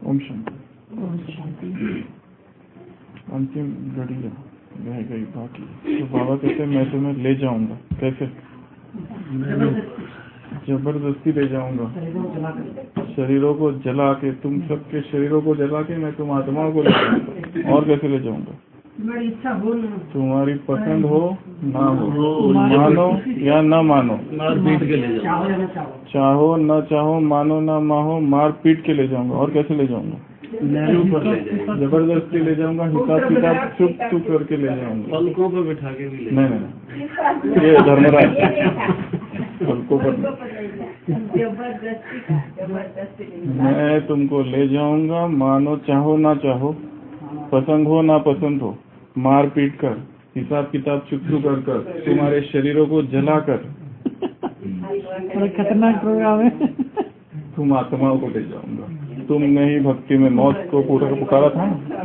ओम शांति। अंतिम घड़िया रह गई बाकी, तो बाबा कहते मैं तुम्हें ले जाऊंगा। कैसे? जबरदस्ती ले जाऊंगा, शरीरों को जला के, तुम सबके शरीरों को जला के मैं तुम आत्माओं को ले जाऊंगा। और कैसे ले जाऊंगा? तुम्हारी पसंद हो ना हो, मानो या न मानो, चाहो न चाहो, मानो ना मानो, मार पीट के ले जाऊंगा। और कैसे ले जाऊंगा? जबरदस्ती ले जाऊंगा, हिसाब किताब चुप चुप करके ले जाऊंगा, पलकों पर बिठा के भी। नहीं, ये धर्मराज पलकों पर। मैं तुमको ले जाऊंगा, मानो चाहो ना चाहो, पसंद हो ना पसंद हो, मार पीट कर, हिसाब किताब चुप चुप कर, तुम्हारे शरीरों को जलाकर, खतरनाक प्रोग्राम है। तुम आत्माओं को ले जाऊंगा। तुमने ही भक्ति में मौत को पूरा पुकारा था,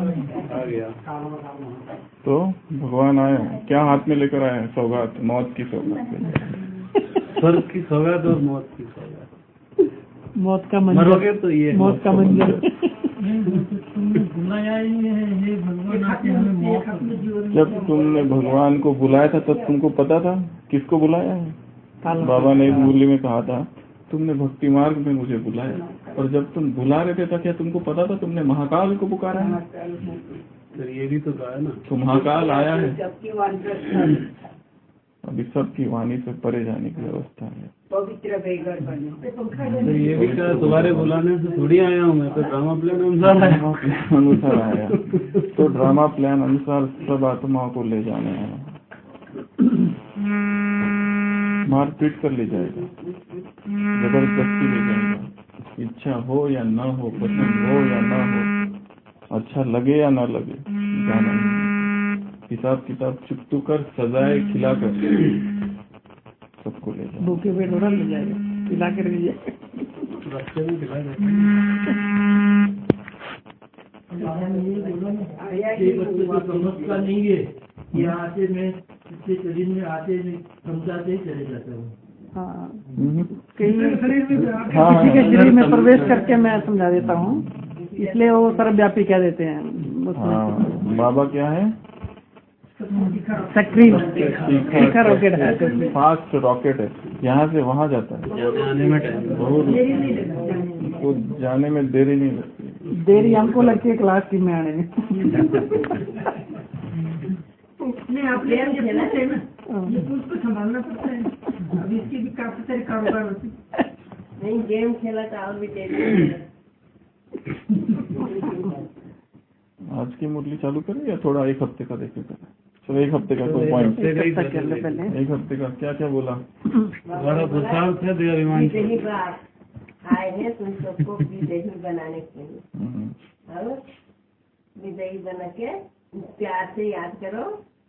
तो भगवान आए। क्या हाथ में लेकर आए? सौगात, मौत की सौगात, स्वर्ग की सौगात और मौत की सौगात। मौत का मंजर, तो ये मौत का मंजर। जब तुमने भगवान को बुलाया था तब तुमको पता था किसको बुलाया है? बाबा ने इस मुरली में कहा था तुमने भक्ति मार्ग में मुझे बुलाया, और जब तुम बुला रहे थे तो क्या तुमको पता था तुमने महाकाल को पुकारा है? तो ये भी तो कहा ना, तो महाकाल आया है। अभी सबकी वाणी से परे जाने की व्यवस्था है। पवित्र तो ये भी कहा तुम्हारे बुलाने से थोड़ी आया हूँ मैं, तो ड्रामा प्लान अनुसार आया। तो ड्रामा प्लान अनुसार सब आत्माओं को ले जाने आया, मार पीट कर ले जाएगा, जबरदस्ती ले जाएगा। इच्छा हो या न हो, पसंद हो या न हो, अच्छा लगे या न लगे, जाना नहीं। हिसाब किताब चुप कर, सजाए खिलाकर सबको ले जाएगा। भूखे पेट उड़ा ले जाएगा, खिला कर ले जाएगा। रास्ते में खिला समझता नहीं है कि आते में इसके शरीर में आते समझाते ही चले जाते हैं। हाँ, किसी के शरीर में प्रवेश करके मैं समझा देता हूँ, इसलिए वो सर्वव्यापी कह देते हैं। बाबा क्या है? तीखा रॉकेट है, फास्ट रॉकेट है, यहाँ से वहाँ जाता है, जाने में बहुत तो जाने में देरी नहीं लगती। देरी हमको लगती है क्लास 3 में आने में। आप ले आएंगे ना, ये उसको संभालना पड़ता है। अभी इसकी भी काफी सारे कारोबार होते हैं। नहीं, गेम खेला था और भी देरी। आज की मुरली चालू करें या थोड़ा एक हफ्ते का देखे करें? चलो एक हफ्ते का कोई पॉइंट, एक हफ्ते का क्या क्या बोला? बड़ा भूसाल था देवाभिमान आए हैं तुम सबको विदेही बनाने के लिए, और विदेही बना के प्यार से याद करो,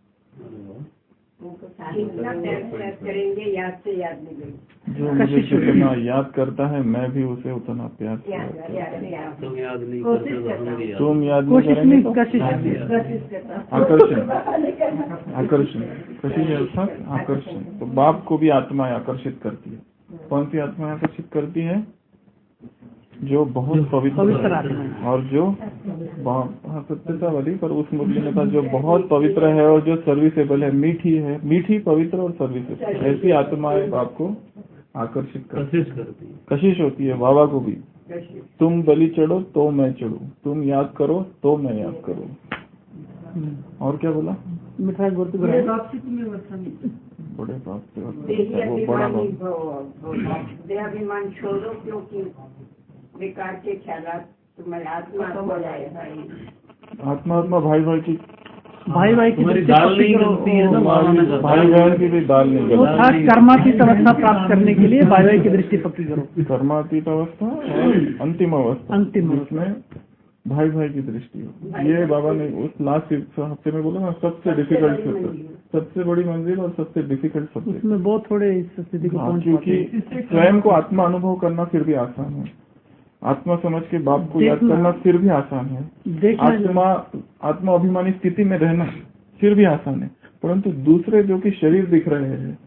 उनको प्यार करेंगे, याद से याद मिलेगी। जो मुझे जितना याद करता है मैं भी उसे उतना प्यार से याद तुम याद नहीं करते, तुम याद नहीं करेंगे तो आकर्षण, आकर्षण, कशिश अर्थात आकर्षण। तो बाप को भी आत्मा आकर्षित करती है। कौन सी आत्मा आकर्षित करती है? जो बहुत पवित्र और जो सत्यता वाली, पर उस मुरली में था जो बहुत पवित्र है और जो सर्विसेबल है, मीठी है, मीठी, पवित्र और सर्विसेबल, ऐसी आत्माएं आपको आकर्षित करती है। कशिश होती है बाबा को भी। तुम बलि चढ़ो तो मैं चढ़ू, तुम याद करो तो मैं याद करूँ। और क्या बोला? मिठाई गुर्द बड़े बाप से वो बड़ा देहाभिमान छोड़ो, क्योंकि विकार के ख्यालात तुम्हारे आत्मा हो जाएगा। आत्मा भाई भाई की दाल नहीं गलती है ना, भाई बहन की भी दाल नहीं गलती। कर्मातीत अवस्था प्राप्त करने के लिए भाई भाई की दृष्टि पक्की करो। कर्मातीत अवस्था और अंतिम अवस्था, जिसमें भाई भाई की दृष्टि हो। ये बाबा ने उस लास्ट हफ्ते में बोला ना, सबसे डिफिकल्ट सबसे बड़ी मंजिल और सबसे डिफिकल्ट सब्जेक्ट। उसमें बहुत थोड़े इस स्थिति को पहुंच, क्योंकि स्वयं को आत्मा अनुभव करना फिर भी आसान है, आत्मा समझ के बाप को याद करना फिर भी आसान है, आत्मा अभिमानी स्थिति में रहना फिर भी आसान है। परंतु दूसरे जो कि शरीर दिख रहे हैं,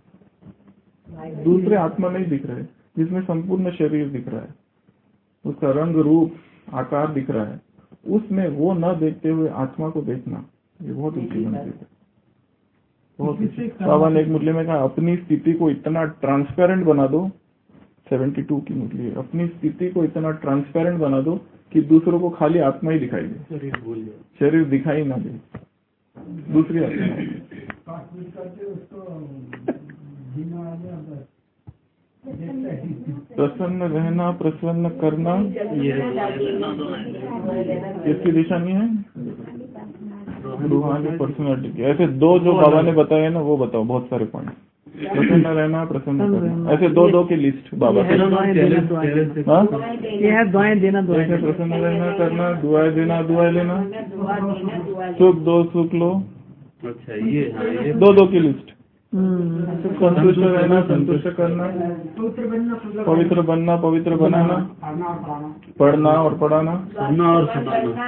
दूसरे आत्मा नहीं दिख रहे, जिसमें संपूर्ण शरीर दिख रहा है, उसका रंग रूप आकार दिख रहा है, उसमें वो न देखते हुए आत्मा को देखना, ये बहुत ऊंची मंजिल है, बहुत ऊंची। बाबा ने एक मुरली में कहा, अपनी स्थिति को इतना ट्रांसपेरेंट बना दो, 72 की मुरली है, अपनी स्थिति को इतना ट्रांसपेरेंट बना दो कि दूसरों को खाली आत्मा ही दिखाई दे, शरीर दिखाई ना दे, दूसरी आत्मा। प्रसन्न रहना, प्रसन्न करना, इसकी निशानी है रूहानी पर्सनालिटी की। ऐसे दो जो बाबा ने बताए ना, वो बताओ, बहुत सारे पॉइंट। प्रसन्न रहना, प्रसन्न करना, ऐसे दो की लिस्ट बाबा। ये है दुआएं देना, दुआएं प्रसन्न रहना करना, दुआएं देना, दुआएं लेना, सुख दो सुख लो। अच्छा, ये दो की लिस्ट। संतुष्ट रहना, संतुष्ट करना, पवित्र बनना, पवित्र बनाना, पढ़ना और पढ़ाना, सुनना और सुनाना,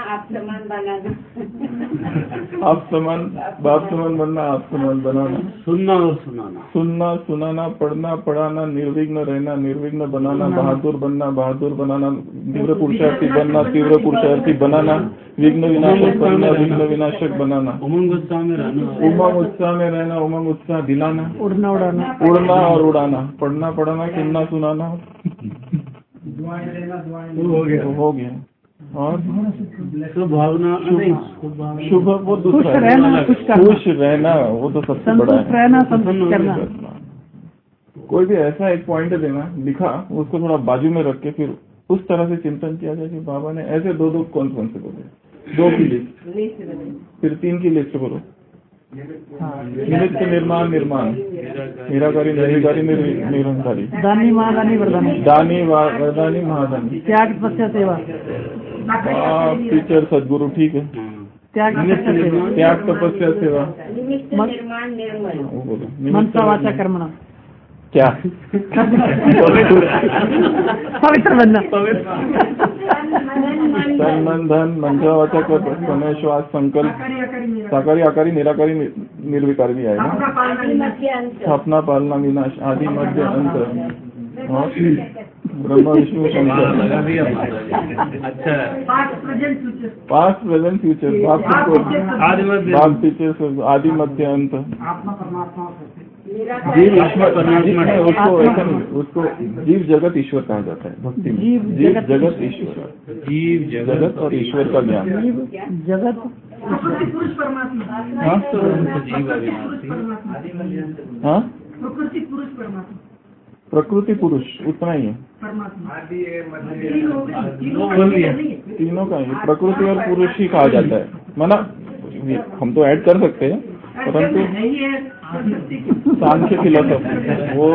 आप समान बाप समान बनना, आप समान बनाना, सुनना और सुनाना, सुनना सुनाना, पढ़ना पढ़ाना, निर्विघ्न रहना, निर्विघ्न बनाना, बहादुर बनना, बहादुर बनाना, तीव्र पुरुषार्थी बनना, तीव्र पुरुषार्थी बनाना, विघ्न विनाशक बनना, विघ्न विनाशक बनाना, उमंग उत्साह में रहना, उमंग उत्साह में रहना, उमंग उत्साह दिलाना, उड़ना उड़ाना, उड़ना और उड़ाना, पढ़ना पढ़ाना, सुनना सुनाना, हो गया। और शुभ भावना, शुभ वो दूसरा रहना, खुश रहना, वो तो सबसे बड़ा संतुष्ट है। रहना, संतुष्ट करना। कोई भी ऐसा एक पॉइंट देना लिखा, उसको थोड़ा बाजू में रख के फिर उस तरह से चिंतन किया जाए कि बाबा ने ऐसे दो कौन से बोले, 2 की लिस्ट, फिर 3 की लिस्ट बोलो। निमित्त निर्माण निराकारी निर्विकारी निरंकारी, दानी महादानी वरदानी, दानी वरदानी महादानी, त्याग तपस्या सेवा, टीचर सदगुरु, ठीक है, त्याग तपस्या सेवा, त्याग तपस्या सेवा, वो बोलो मनसा वाचा कर्मणा, क्या पवित्र बनना, तन मन धन मंत्र वाचा कर, समय श्वास संकल्प, साकारी आकारी निराकारी निर्विकारी भी आएगा, स्थापना पालना विनाश आदि मध्य अंत, और ब्रह्मा विष्णु शंकर। अच्छा, पास्ट प्रेजेंट फ्यूचर, बाप टीचर, आदि मध्य अंत, जीव ईश्वर परमात्मा, उसको जीव जगत ईश्वर कहा जाता है भक्ति में। जीव जगत ईश्वर, जीव जगत और ईश्वर का ज्ञान, जगत प्रकृति पुरुष उतना ही है, तीनों का ही प्रकृति और पुरुष ही कहा जाता है। माना हम तो ऐड कर सकते हैं, परंतु सांख्य फिलोसफी, वो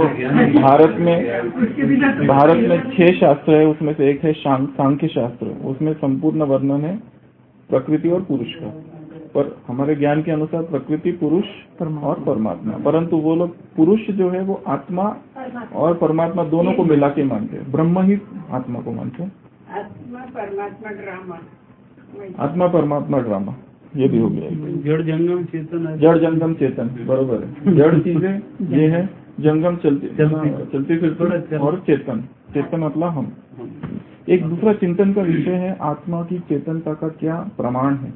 भारत में 6 शास्त्र है, उसमें से एक है सांख्य शास्त्र, उसमें संपूर्ण वर्णन है प्रकृति और पुरुष का। पर हमारे ज्ञान के अनुसार प्रकृति पुरुष और परमात्मा, परंतु वो लोग पुरुष जो है वो आत्मा और परमात्मा दोनों को मिला के मानते हैं, ब्रह्म ही आत्मा को मानते हैं। आत्मा परमात्मा ड्रामा, ये भी हो गया। जड़ जंगम चेतन, जड़ जंगम चेतन, बरोबर है। जड़ चीजें ये है, जंगम चलती फिरती, और चेतन मतलब हम। एक दूसरा चिंतन का विषय है, आत्मा की चेतनता का क्या प्रमाण है।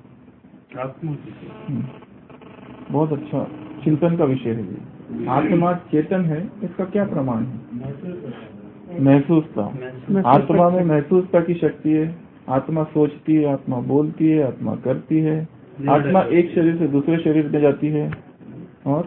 बहुत अच्छा चिंतन का विषय है ये। आत्मा चेतन है, इसका क्या प्रमाण है। महसूसता, आत्मा में महसूसता की शक्ति है। आत्मा सोचती है, आत्मा बोलती है, आत्मा करती है। आत्मा एक शरीर से दूसरे शरीर में जाती है, और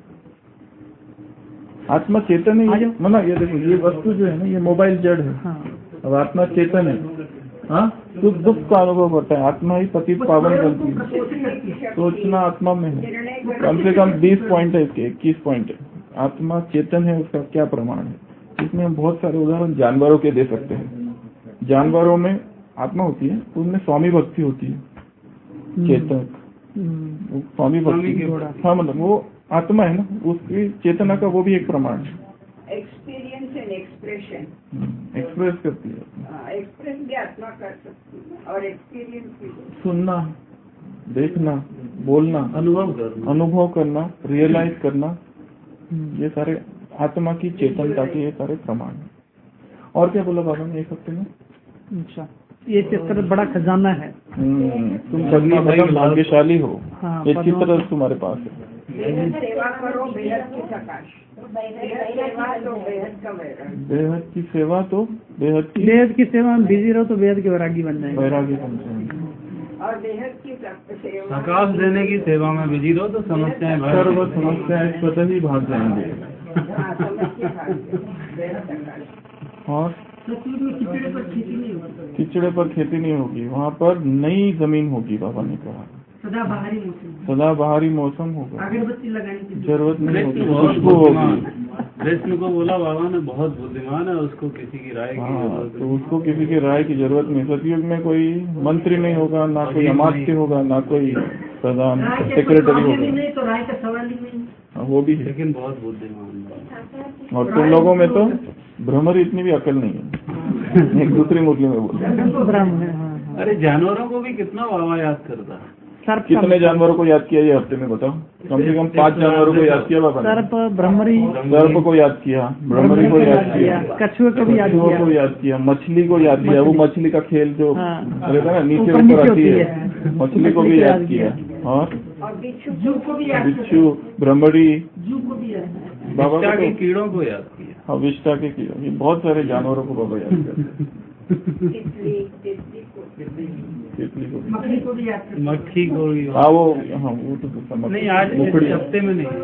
आत्मा चेतन है। मतलब ये देखो, ये वस्तु जो है ना, ये मोबाइल जड़ है। अब आत्मा चेतन है, हाँ, सुख दुख का अनुभव करता है। आत्मा ही पतित पावन करती है। सोचना आत्मा में है। कम से कम 20 पॉइंट है इसके, 21 पॉइंट है। आत्मा चेतन है, उसका क्या प्रमाण है। इसमें हम बहुत सारे उदाहरण जानवरों के दे सकते हैं। जानवरों में आत्मा होती है, उनमें स्वामी भक्ति होती है, चेतक स्वामी भक्ति। हाँ, मतलब वो आत्मा है ना, उसकी चेतना का वो भी एक प्रमाण है। एक्सपीरियंस एंड एक्सप्रेशन, एक्सप्रेस करती है, एक्सप्रेस भी आत्मा कर सकती है, और एक्सपीरियंस भी, सुनना, देखना, बोलना, अनुभव करना, रियलाइज करना, ये सारे आत्मा की चेतनता के ये सारे प्रमाण हैं। और क्या बोला बाबा ने एक हफ्ते में। अच्छा, ये चित्र बड़ा खजाना है। तुम सभी मतलब भाग्यशाली हो, हाँ, ये चित्र तुम्हारे पास है। सेवा करो बेहद की प्रकाश, बेहद की सेवा तो बेहद की सेवा में बिजी रहो तो बेहद के वैरागी बन जाएंगे। वैरागी बन जाएंगे। और बेहद की सेवा, प्रकाश देने की सेवा में बिजी रहो तो समस्याएं सर्व समस्याएं स्वतः ही भाग जाएंगे। और कीचड़े पर खेती नहीं होगी, वहाँ पर नई जमीन होगी। बाबा ने कहा सदाबहारी मौसम होगा, अगरबत्ती लगाने की जरूरत नहीं होगी, खुशबू होगी। कृष्ण को बोला बाबा ने बहुत बुद्धिमान है, उसको किसी की राय की जरूरत तो उसको किसी की राय की जरूरत नहीं। सतयुग में कोई मंत्री नहीं होगा, ना कोई अमात्य होगा, ना कोई प्रधान सेक्रेटरी होगा। नहीं तो राय का सवाल ही नहीं। वो भी है, लेकिन बहुत बुद्धिमान है। और तुम लोगों में तो भ्रमर इतनी भी अकल नहीं है। एक दूसरी मुरली में बोल, अरे जानवरों को भी कितना बाबा याद करता है। कितने जानवरों को याद किया ये हफ्ते में बताओ? कम से कम 5 जानवरों को याद किया बाबा ने। सर्प, भ्रमरी, सर्प को याद किया, भ्रमरी को याद किया, कछुए को भी याद किया, मछली को याद किया। वो मछली का खेल जो रहता है ना, नीचे ऊपर आती है, मछली को भी याद किया। और बिच्छू, भ्रमरी, बाबा के कीड़ों को याद किया। हाँ, विष्टा के कीड़ों, ये बहुत सारे जानवरों को बाबा याद करते हैं। मक्खी को भी याद, मक्खी को भी। हाँ वो तो समझ नहीं, आज हफ्ते में नहीं।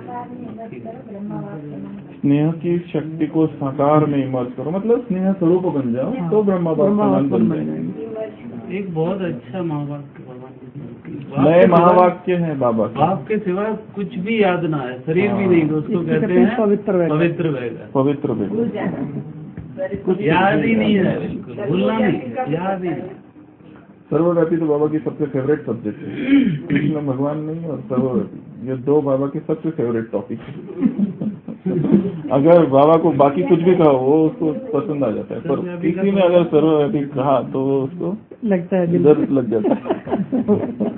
स्नेह की शक्ति को साकार में इमर्ज करो, मतलब स्नेह स्वरूप बन जाओ तो ब्रह्मा बाप बन जाएंगे। एक बहुत अच्छा महावाक्य नए महावाक्य है बाबा बाप के सिवा कुछ भी याद ना है, शरीर भी नहीं, तो उसको कहते हैं पवित्र वेगा। पवित्र वेगा कुछ याद ही नहीं है, बिल्कुल भूलना नहीं, याद ही नहीं। सर्वव्यापी तो बाबा की सबसे फेवरेट सब्जेक्ट है। कृष्ण भगवान नहीं और सर्वव्यापी, ये 2 बाबा के सबसे फेवरेट टॉपिक है। अगर बाबा को बाकी कुछ भी कहो वो उसको पसंद आ जाता है, पर किसी ने अगर सर्वव्यापी कहा तो वो उसको लगता है दर्द लग जाता है।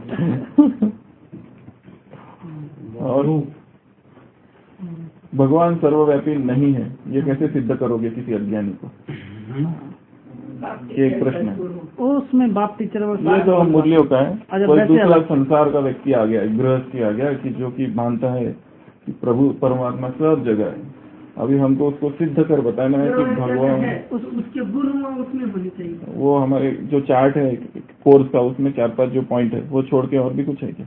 और भगवान सर्वव्यापी नहीं है, ये कैसे सिद्ध करोगे किसी अज्ञानी को? एक प्रश्न है। उसमें बाप टीचर ये तो हम मुरलियों का है। कोई दूसरा संसार का व्यक्ति आ गया, गृहस्थी आ गया कि जो कि मानता है कि प्रभु परमात्मा सब जगह है। अभी हमको उसको सिद्ध कर बताना है कि भगवान उसके गुण उसमें होनी चाहिए। वो हमारे जो चार्ट है कोर्स का, उसमें 4-5 जो पॉइंट है वो छोड़ के और भी कुछ है क्या?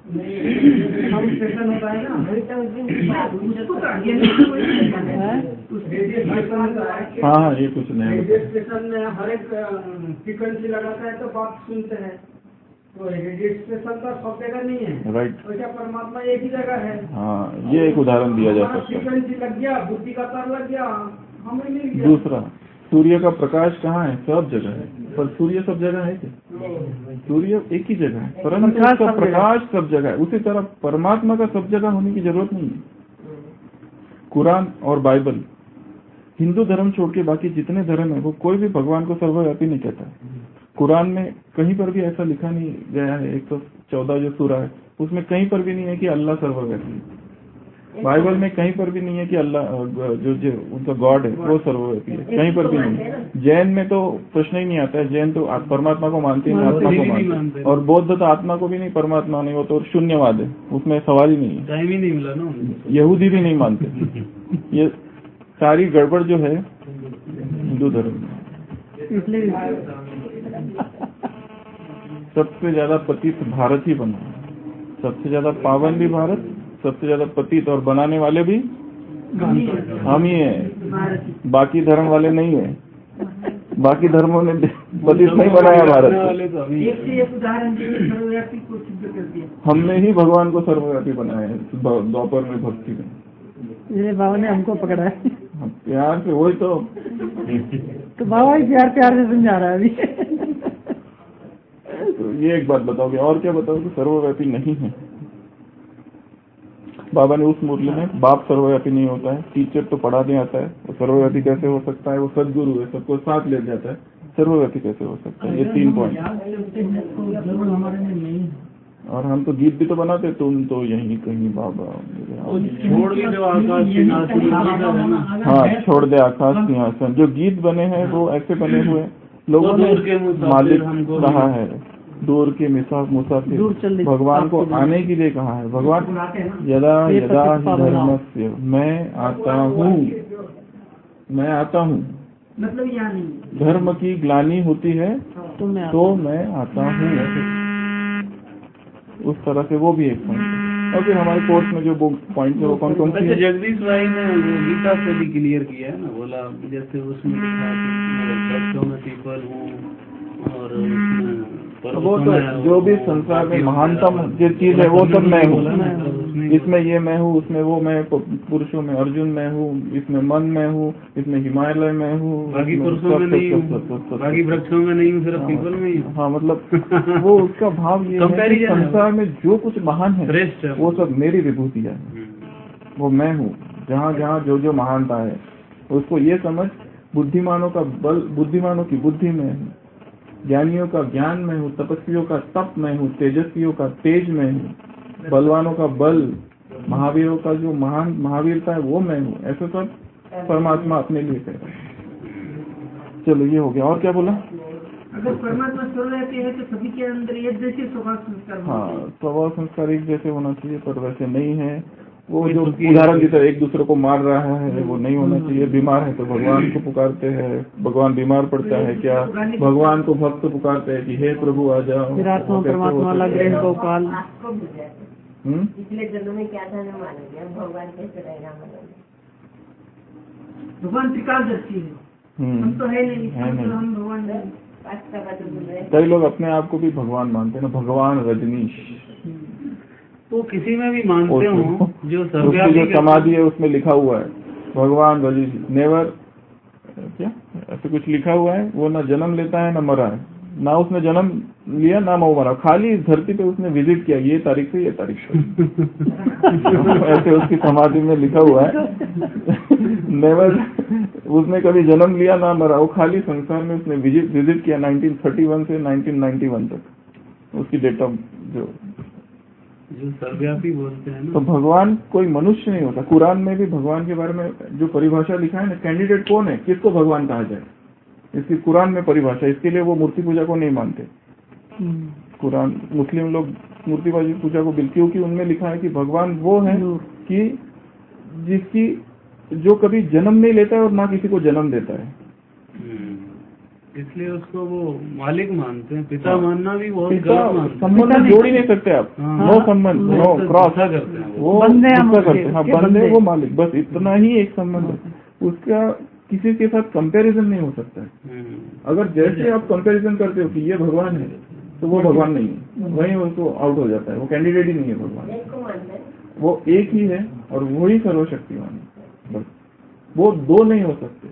हाँ, ये कुछ नहीं है। हर एक फ्रीक्वेंसी लगाता है तो बात सुनते हैं, तो स्टेशन का सब जगह नहीं है। राइट, वैसा परमात्मा एक ही जगह है। हाँ, ये एक उदाहरण दिया जा सकता है। फ्रीक्वेंसी लग गया, बुद्धि का तार लग गया, हमें मिल गया। दूसरा, सूर्य का प्रकाश कहाँ है? सब जगह है, पर सूर्य सब जगह है क्या? सूर्य एक ही जगह है, परंतु उसका प्रकाश सब जगह है। उसी तरह परमात्मा का सब जगह होने की जरूरत नहीं है। कुरान और बाइबल, हिंदू धर्म छोड़ के बाकी जितने धर्म है वो कोई भी भगवान को सर्वव्यापी नहीं कहता। कुरान में कहीं पर भी ऐसा लिखा नहीं गया है। 114 जो सूरा है उसमें कहीं पर भी नहीं है कि अल्लाह सर्वव्यापी है। बाइबल में कहीं पर भी नहीं है कि अल्लाह जो उनका गॉड है वो सर्वव्यापी है, कहीं पर भी नहीं। जैन में तो प्रश्न ही नहीं आता है, जैन तो परमात्मा को मानते हैं, आत्मा को मानते हैं। और बौद्ध तो आत्मा को भी नहीं, परमात्मा नहीं, वो तो शून्यवाद है, उसमें सवाल ही नहीं है। टाइम ही नहीं मिला ना। यहूदी भी नहीं मानते। ये सारी गड़बड़ जो है हिंदू धर्म में। इसलिए सबसे ज्यादा पतित भारत ही बना, सबसे ज्यादा पावन भी भारत, सबसे ज्यादा पतित और बनाने वाले भी हम ही हैं, बाकी धर्म वाले नहीं है। बाकी धर्मों ने पतित नहीं बनाया भारत को। एक उदाहरण सर्वव्यापी को सिद्ध कर दिया। हमने ही भगवान को सर्वव्यापी बनाया है द्वापर में, भक्ति में। मेरे बाबा ने हमको पकड़ा है प्यार से, वही तो बाबा ही प्यार से समझा रहा है अभी। तो ये एक बात बताओगे, और क्या बताओगे? सर्वव्यापी नहीं है। बाबा ने उस मुरली में बाप सर्वव्यापी नहीं होता है, टीचर तो पढ़ाने आता है, वो सर्वव्यापी कैसे हो सकता है? वो सदगुरु है, सबको साथ ले जाता है, सर्वव्यापी कैसे हो सकता है? ये 3 पॉइंट। और हम तो गीत भी तो बनाते, तुम तो यहीं कहीं बाबा छोड़ के जो आकाश सिंहासन। हाँ, छोड़ दे आकाश सिंहासन। जो गीत बने हैं वो ऐसे बने हुए लोगों ने दूर के मुसाफिर मालिक हमको कहा है, दूर के मुसाफिर भगवान को आने के लिए कहा है। भगवान यदा यदा हि धर्मस्य, मैं आता हूँ, मतलब यहाँ नहीं धर्म की ग्लानि होती है तो मैं आता हूँ। उस तरह से वो भी एक पॉइंट है। और फिर हमारे कोर्स में जो पॉइंट है वो कौन कौन सी है? जगदीश भाई ने वो गीता से भी क्लियर किया है ना, बोला जैसे उसमें लिखा है कि मैं पीपल हूँ और वो तो जो भी संसार में महानतम जो चीज है वो सब मैं हूँ। इसमें ये मैं हूँ, उसमें वो मैं, पुरुषों में अर्जुन मैं हूँ, इसमें मन मैं हूँ, इसमें हिमालय मैं हूँ, बाकी पुरुषों में नहीं हूँ, बाकी वृक्षों में नहीं हूँ, सिर्फ पीपल में ही। हाँ, मतलब वो उसका भाव ये है कि संसार में जो कुछ महान है वो सब मेरी विभूतियाँ है, वो मैं हूँ। जहाँ जहाँ जो जो महानता है उसको ये समझ, बुद्धिमानों का बल, बुद्धिमानों की बुद्धि में हूँ, ज्ञानियों का ज्ञान में हूँ, तपस्वियों का तप में हूँ, तेजस्वियों का तेज में हूँ, बलवानों का बल, महावीरों का जो महान महावीरता है वो मैं हूँ। ऐसे सब परमात्मा अपने लिए कह रहा है। चलो ये हो गया। और क्या बोला? अगर परमात्मा स्वर रहते हैं तो सभी के अंदर एक जैसे स्वभाव संस्कार। हाँ, स्वभाव संस्कार एक जैसे होना चाहिए, पर वैसे नहीं है। वो जो उदाहरण की तरह एक दूसरे को मार रहा है वो नहीं होना चाहिए। बीमार है तो भगवान को पुकारते हैं, भगवान बीमार पड़ता है क्या? भगवान को भक्त पुकारते हैं कि हे प्रभु आ जाओ। परमात्मा लग रहे हैं काल। पिछले जन्म में क्या था ना मान लिया, भगवान कैसे रहेगा? भगवान त्रिकालदर्शी है, हम तो है नहीं, हम भगवान नहीं। कई लोग अपने आप को भी भगवान मानते हैं ना, भगवान रजनीश। तो किसी में भी मानते हो जो जो समाधि है उसमें लिखा हुआ है भगवान रजनीश, नेवर क्या ऐसे कुछ लिखा हुआ है। वो ना जन्म लेता है ना मरा है, ना उसने जन्म लिया ना वो मरा, खाली इस धरती पे उसने विजिट किया, ये तारीख से ये तारीख से। ऐसे उसकी समाधि में लिखा हुआ है नेवर, उसने कभी जन्म लिया ना मरा, वो खाली संसार में उसने विजिट किया 1931 से 1991 तक, उसकी डेट ऑफ जो सर्वव्यापी बोलते हैं ना। तो भगवान कोई मनुष्य नहीं होता। कुरान में भी भगवान के बारे में जो परिभाषा लिखा है ना, कैंडिडेट कौन है, किसको भगवान कहा जाए, इसकी कुरान में परिभाषा। इसके लिए वो मूर्ति पूजा को नहीं मानते। कुरान मुस्लिम लोग मूर्ति पूजा को बिल्कुल, क्योंकि उनमें लिखा है कि भगवान वो है कि जिसकी जो कभी जन्म नहीं लेता है और ना किसी को जन्म देता है, इसलिए उसको वो मालिक मानते हैं। पिता मानना भी बहुत गलत मानते हैं। संबंध जोड़ ही नहीं सकते आप। नो संबंध, नो क्रॉस, वो बंदे करते हैं। हाँ, बंदे वो मालिक, बस इतना ही एक संबंध है। उसका किसी के साथ कंपैरिजन नहीं हो सकता है। अगर जैसे आप कंपैरिजन करते हो कि ये भगवान है तो वो भगवान नहीं है, वहीं उसको आउट हो जाता है, वो कैंडिडेट ही नहीं है भगवान। वो एक ही है और वो ही सर्वशक्तिमान है, बस। वो दो नहीं हो सकते।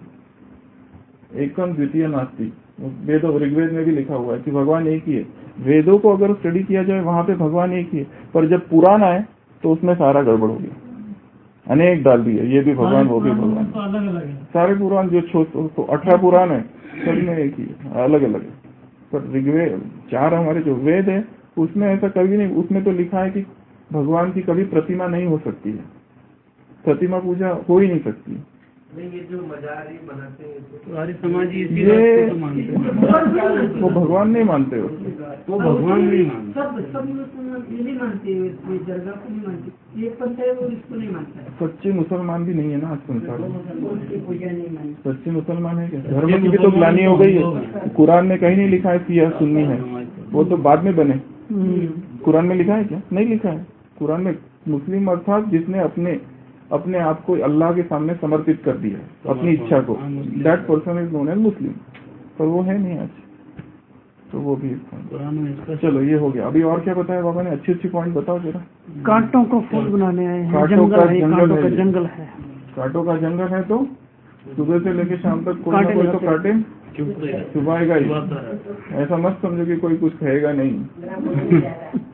एकम द्वितीय नास्ति, वेदों ऋग्वेद में भी लिखा हुआ है कि भगवान एक ही है। वेदों को अगर स्टडी किया जाए वहां पे भगवान एक ही है, पर जब पुराण आए तो उसमें सारा गड़बड़ हो गया, अनेक डाल दिए, ये भी भगवान वो भी भगवान। अलग अलग है सारे पुराण जो 18 पुराण है सब में एक ही है, अलग अलग है। पर ऋग्वेद 4 हमारे जो वेद है उसमें ऐसा कभी नहीं, उसमें तो लिखा है कि भगवान की कभी प्रतिमा नहीं हो सकती है, प्रतिमा पूजा हो ही नहीं सकती। ये जो मजारी बनाते हैं हमारे समाज इसी बात को मानते हैं। वो भगवान नहीं मानते हो, वो भगवान नहीं मानते। सब ये नहीं मानते, दरगाह को नहीं मानते, एक पंथ है वो इसको नहीं मानता है। सच्चे मुसलमान भी नहीं है ना आज संसार में। पूजा नहीं मानते, सच्चे मुसलमान है क्या? धर्म की भी तो ग्लानि हो गई है। कुरान में कहीं नहीं लिखा है कि यह सुन्नी है, वो तो बाद में बने। कुरान में लिखा है क्या? नहीं लिखा है। कुरान में मुस्लिम अर्थात जिसने अपने आप को अल्लाह के सामने समर्पित कर दिया अपनी इच्छा को, that person is known as Muslim, पर वो है नहीं आज, तो वो भी चलो ये हो गया। अभी और क्या बताया बाबा ने? अच्छी पॉइंट बताओ जरा। कांटों को फूल बनाने आए हैं, कांटों का जंगल है, जंगल है, कांटों का जंगल है, तो सुबह से लेकर शाम तक कोई ना कोई तो काटे चुभाएगा ही। ऐसा मत समझो कि कोई कुछ कहेगा नहीं।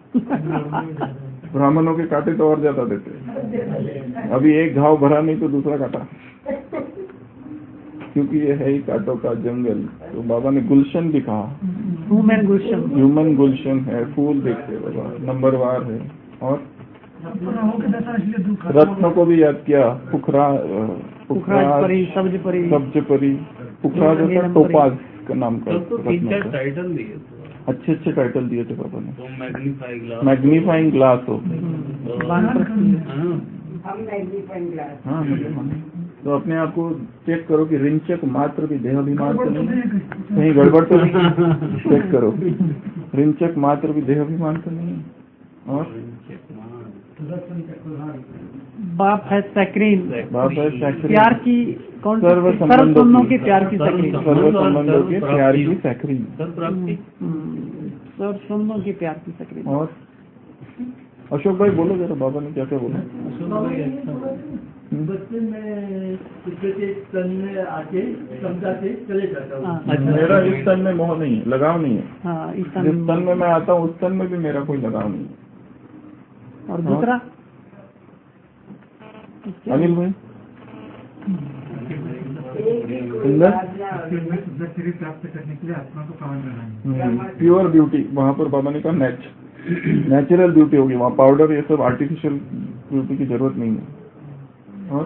ब्राह्मणों के काटे तो और ज्यादा देते। अभी एक घाव भरा नहीं तो दूसरा काटा, क्योंकि ये है ही कांटों का जंगल। तो बाबा ने गुलशन भी कहा, ह्यूमन गुलशन है। फूल देखते बाबा नंबरवार है। और रत्नों को भी याद किया, पुखराज, सब्ज परी, पुखराज होता है टोपाज, का नाम का तब तो 3-4 टाइटल दिए थे, अच्छे टाइटल दिए थे पापा ने। तो मैग्नीफाइंग ग्लास हो, हाँ हम मैग्नीफाइंग ग्लास। हाँ तो अपने आप को चेक करो कि रिंचक मात्र भी देहाभिमान तो नहीं, कहीं गड़बड़ तो नहीं, चेक करो रिंचक मात्र भी देहाभिमान तो नहीं। और बाप है सैक्रीन, प्यार की कौन सर्व संबंधों के प्यार की सैक्रीन, सर्व संबंधों के प्यार की सैक्रीन, सर्व संबंधों के प्यार की सैक्रीन। और अशोक भाई बोलो जरा, बाबा ने क्या क्या बोला? बचपन में पिछले के तन में आके समझा के चले जाता हूँ। मेरा इस तन में मोह नहीं है, लगाव नहीं है। इस जिस तन में मैं आता हूँ उस तन में भी मेरा कोई लगाव नहीं है। और दूसरा अनिल भाई शरीर प्राप्त करने के लिए आत्मा को पावन बनाना, प्योर ब्यूटी, वहाँ पर बाबा ने कहा नेचुरल ब्यूटी होगी, वहाँ पाउडर ये सब आर्टिफिशियल ब्यूटी की जरूरत नहीं है। और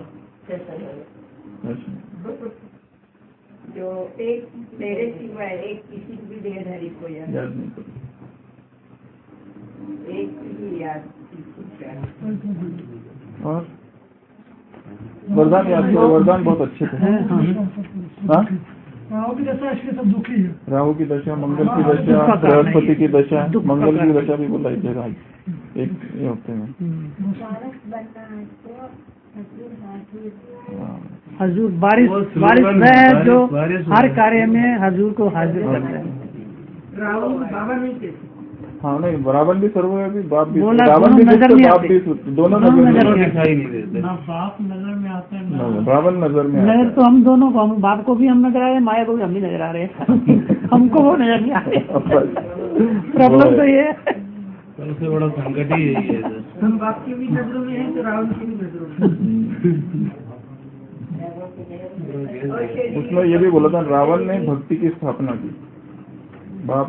जो एक मेरे सिवाय एक किसी भी देहधारी को याद नहीं करो, एक ही याद। और वरदान याद करो, वरदान बहुत अच्छे थे। हाँ राहु की दशा इसके सब दुखी है, राहु की दशा, मंगल की दशा, बृहस्पति की दशा, मंगल की दशा भी बोला जाएगा एक हफ्ते में। हजूर बारिश है जो हर कार्य में हजूर को हाजिर करते हैं। रावण बाबा नहीं कहते, हाँ नहीं, रावण भी सर्व है, बाप भी, बोला रावण भी नजर नहीं आते, दोनों नजर दिखाई नहीं देते। ना बाप नजर में आते हैं, रावण नजर में नजर तो हम दोनों को, हम बाप को भी हम नजर आ रहे हैं, माया को भी हम भी नजर आ रहे हैं हमको वो नजर नहीं आ रहे। प्रॉब्लम तो ये है, सबसे बड़ा संकट ही यही है। हम बाप की भी नजरों में है तो रावण की भी नजरों में। उसमें ये भी बोला था, रावण ने भक्ति की स्थापना की, बाप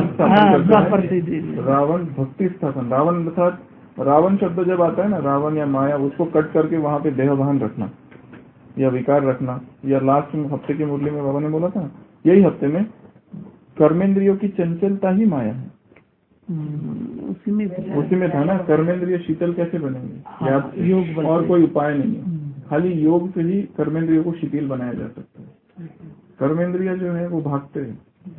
रावण भक्ति स्थापन, रावण अर्थात रावण शब्द जब आता है ना, रावण या माया, उसको कट करके वहाँ पे देहभान रखना या विकार रखना, या लास्ट हफ्ते की मुरली में बाबा ने बोला था, यही हफ्ते में कर्मेंद्रियों की चंचलता ही माया है। उसी में था ना, कर्मेंद्रिय शीतल कैसे बनेंगे, या योग और कोई उपाय नहीं है, खाली योग से ही कर्मेंद्रियों को शीतल बनाया जा सकता है। कर्मेंद्रिय जो है वो भागते हैं,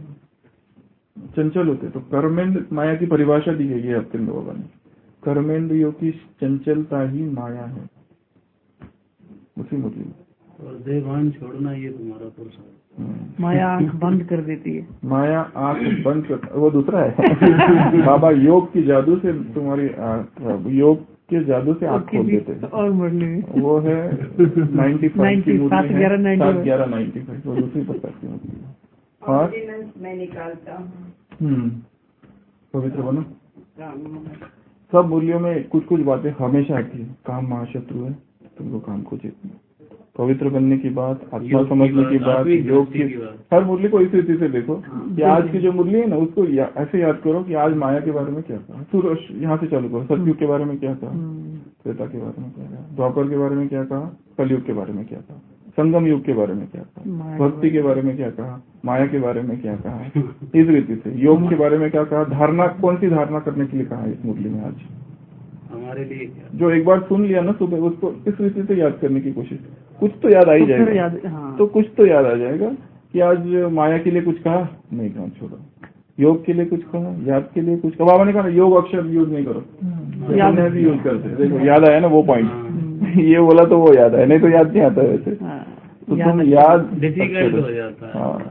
चंचल होते, तो कर्मेंद्र माया की परिभाषा दी गई है हफ्ते में बाबा ने, कर्मेंद्रियों की चंचलता ही माया है, उसी मुरली। और देहभान छोड़ना ये तुम्हारा पुरुषार्थ। माया आंख बंद कर देती है, माया आंख बंद कर, वो दूसरा है बाबा योग की जादू से तुम्हारी योग के जादू से आंख खोल देते हैं। और मुरली वो है 95 की मुरली है, 7/11/95, वो दूसरी प्रकार की मुरली है। और मैं निकालता हूँ, पवित्र बनो। सब मूल्यों में कुछ कुछ बातें हमेशा आती है, काम महाशत्रु है, तुमको काम को जीतना, पवित्र बनने की बात, आत्मा समझने की बात, योग की, हर मुरली को इस रीति से देखो कि आज की जो मुरली है ना, उसको ऐसे याद करो कि आज माया के बारे में क्या कहा, सूरज यहाँ से चालू करो, सतयुग के बारे में क्या कहा, त्रेता के बारे में क्या कहा, द्वापर के बारे में क्या कहा, कलयुग के बारे में क्या कहा, संगम युग के बारे में क्या कहा, भक्ति के बारे में क्या कहा, माया के बारे में क्या कहा, इस रीति से योग के बारे में क्या कहा, धारणा कौन सी धारणा करने के लिए कहा इस मुरली में आज हमारे लिए क्या? जो एक बार सुन लिया ना सुबह, उसको इस रीति से याद करने की कोशिश, कुछ तो याद आ ही जाएगा, तो कुछ तो याद आ जाएगा कि आज माया के लिए कुछ कहा, नहीं कहा, छोड़ो, योग के लिए कुछ कहा, याद के लिए कुछ कहा, बाबा ने कहा योग अक्षर यूज नहीं करो, याद भी यूज करते, देखो याद आया ना वो पॉइंट ये बोला तो वो याद है, नहीं तो याद नहीं आता वैसे, तो तुम याद डिफिकल्ट हो जाता है।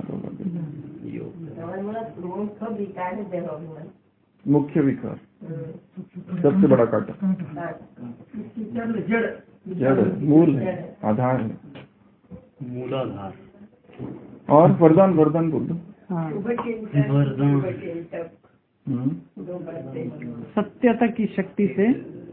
मुख्य विकार, सबसे बड़ा काटा, जड़ मूल है, आधार है, मूलाधार। और वरदान वरदान बोल दो। सत्यता की शक्ति से,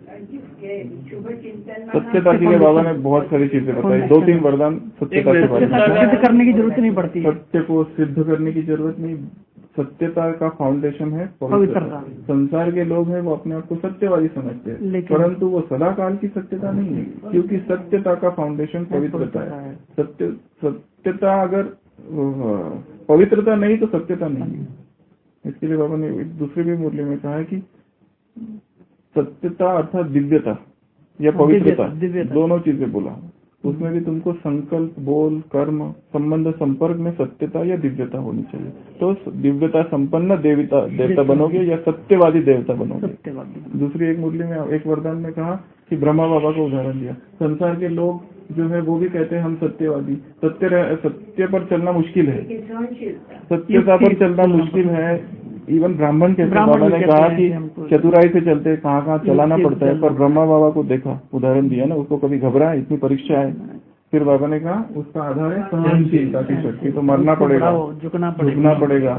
सत्यता के लिए बाबा ने बहुत सारी चीजें बताई, 2-3 वरदान सत्यता के बारे में। सिद्ध करने की जरूरत नहीं पड़ती, सत्य को सिद्ध करने की जरूरत नहीं, सत्यता का फाउंडेशन है पवित्रता। संसार के लोग हैं वो अपने आप को सत्यवादी समझते हैं, परंतु वो सदाकाल की सत्यता नहीं है, क्योंकि सत्यता का फाउंडेशन पवित्रता है। सत्यता अगर पवित्रता नहीं तो सत्यता नहीं है। इसके लिए बाबा ने दूसरे भी मुरली में कहा है कि सत्यता अर्थात दिव्यता या पवित्रता, दोनों चीजें बोला। उसमें भी तुमको संकल्प, बोल, कर्म, संबंध, संपर्क में सत्यता या दिव्यता होनी चाहिए। तो दिव्यता संपन्न देवता बनोगे या सत्यवादी देवता बनोगे। दूसरी एक मुरली में एक वरदान में कहा कि ब्रह्मा बाबा को उदाहरण दिया। संसार के लोग जो है वो भी कहते हैं हम सत्यवादी, सत्य पर चलना मुश्किल है, सत्यता पर चलना मुश्किल है। इवन ब्राह्मण के बाबा ने कहा कि चतुराई से चलते कहाँ चलाना पड़ता है, पर ब्रह्मा बाबा को देखा, उदाहरण दिया ना, उसको कभी घबरा, इतनी परीक्षा है। फिर बाबा ने कहा उसका आधार है सहनशीलता की शक्ति। तो मरना पड़ेगा, झुकना पड़ेगा,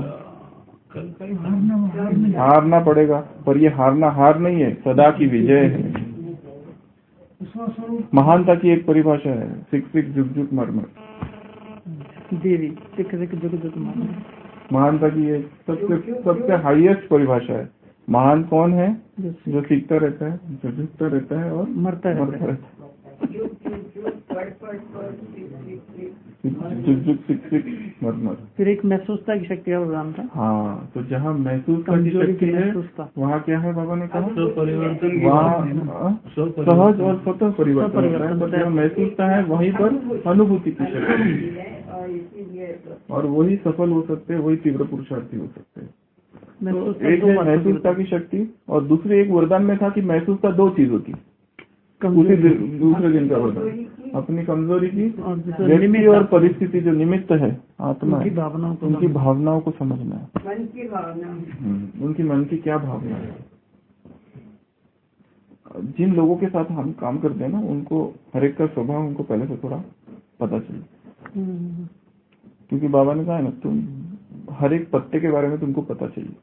हारना पड़ेगा, पर ये हारना हार नहीं है, सदा की विजय है। महानता की एक परिभाषा है, सिक सिक झुक झुक मर मर देवी, सिक सिक झुक झुक मर। महानता की एक सबसे हाईएस्ट परिभाषा है। महान कौन है? जो सीखता रहता है, जो झुकता रहता है और मरता रहता है। झुक सिक मर मर। फिर एक महसूसता की शक्ति का वरदान था। हाँ, तो जहाँ महसूसता की शक्ति है वहाँ क्या है? बाबा ने कहा परिवर्तन, वहाँ सहज और स्वतः परिवर्तन होता है। जहाँ महसूसता है वहीं पर अनुभूति की शक्ति, और वही सफल हो सकते हैं, वही तीव्र पुरुषार्थी हो सकते हैं। तो एक है महसूसता की शक्ति, और दूसरी एक वरदान में था कि महसूसता दो चीज होती। उसी दूसरे दिन का वरदान अपनी कमजोरी की, व्यक्ति और परिस्थिति जो निमित्त है आत्मा है, उनकी भावनाओं को समझना है, उनकी मन की क्या भावना है। जिन लोगों के साथ हम काम करते हैं ना, उनको हर एक का स्वभाव उनको पहले से थोड़ा पता चाहिए। क्योंकि बाबा ने कहा है ना, तुम हर एक पत्ते के बारे में तुमको पता चाहिए।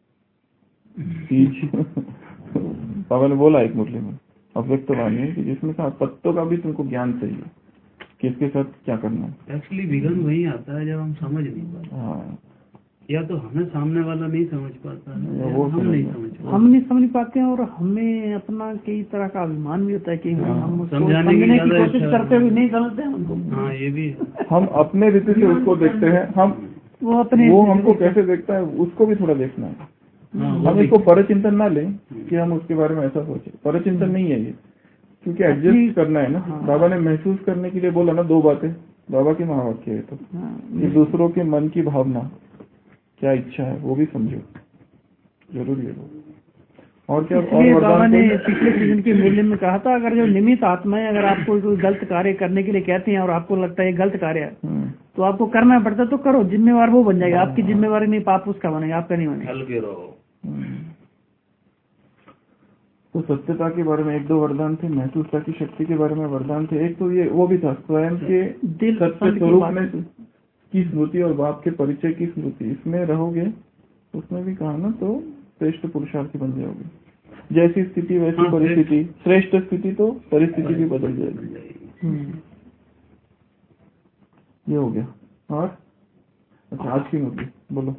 बाबा ने बोला एक मुरली में, अव्यक्त वाणी है कि जिसमें कहा पत्तों का भी तुमको ज्ञान चाहिए, किसके साथ क्या करना है। एक्चुअली विघन वही आता है जब हम समझ नहीं पाते। हाँ, या तो हमें सामने वाला नहीं समझ पाता है, वो हम नहीं समझ पाते हैं, और हमें अपना कई तरह का अभिमान भी होता है कि हम समझाने की कोशिश करते हुए नहीं समझते हैं उनको। हाँ, ये भी हम अपने रीति से उसको देखते हैं, हम वो हमको कैसे देखता है उसको भी थोड़ा देखना है। हम इसको परचिंतन ना लें कि हम उसके बारे में ऐसा सोचे, परचिंतन नहीं है ये, क्योंकि एडजस्ट करना है ना। बाबा ने महसूस करने के लिए बोला ना, दो बातें बाबा की महावाक्य है। तो ये दूसरों के मन की भावना, क्या इच्छा है, वो भी समझो, जरूरी है वो। और क्या, और बाबा ने पिछले सीजन के मेले में कहा था, अगर जो निमित्त आत्माएं अगर आपको कोई गलत कार्य करने के लिए कहते हैं और आपको लगता है गलत कार्य है, तो आपको करना पड़ता तो करो, जिम्मेवार वो बन जाएगा। आपकी जिम्मेवारी नहीं, पाप उसका बनेगा, आपका नहीं बनेगा। तो सत्यता के बारे में एक दो वरदान थे, महसूसता की शक्ति के बारे में वरदान थे। एक तो ये वो भी था स्वयं के सत्य स्वरूप में की स्मृति और बाप के परिचय की स्मृति, इसमें रहोगे, उसमें भी कहा ना, तो श्रेष्ठ पुरुषार्थी बन जाओगे। जैसी स्थिति वैसी परिस्थिति, श्रेष्ठ स्थिति तो परिस्थिति भी बदल जाएगी। ये हो गया। और अच्छा, आज की मुद्दे बोलो।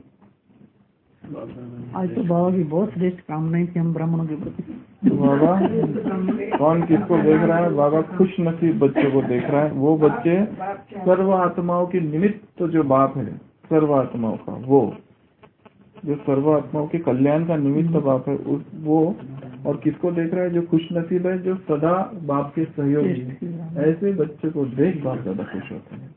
आज तो बाबा की बहुत श्रेष्ठ कामनाएं थी हम ब्राह्मणों के प्रति। बाबा कौन किसको देख रहा है? बाबा खुश नसीब बच्चों को देख रहा है। वो बच्चे सर्व आत्माओं के निमित्त जो बाप है, सर्व आत्माओं का, वो जो सर्व आत्माओं के कल्याण का निमित्त बाप है, वो। और किसको देख रहा है? जो खुश नसीब है, जो सदा बाप के सहयोगी है। ऐसे बच्चे को देख बाप ज्यादा खुश होते हैं।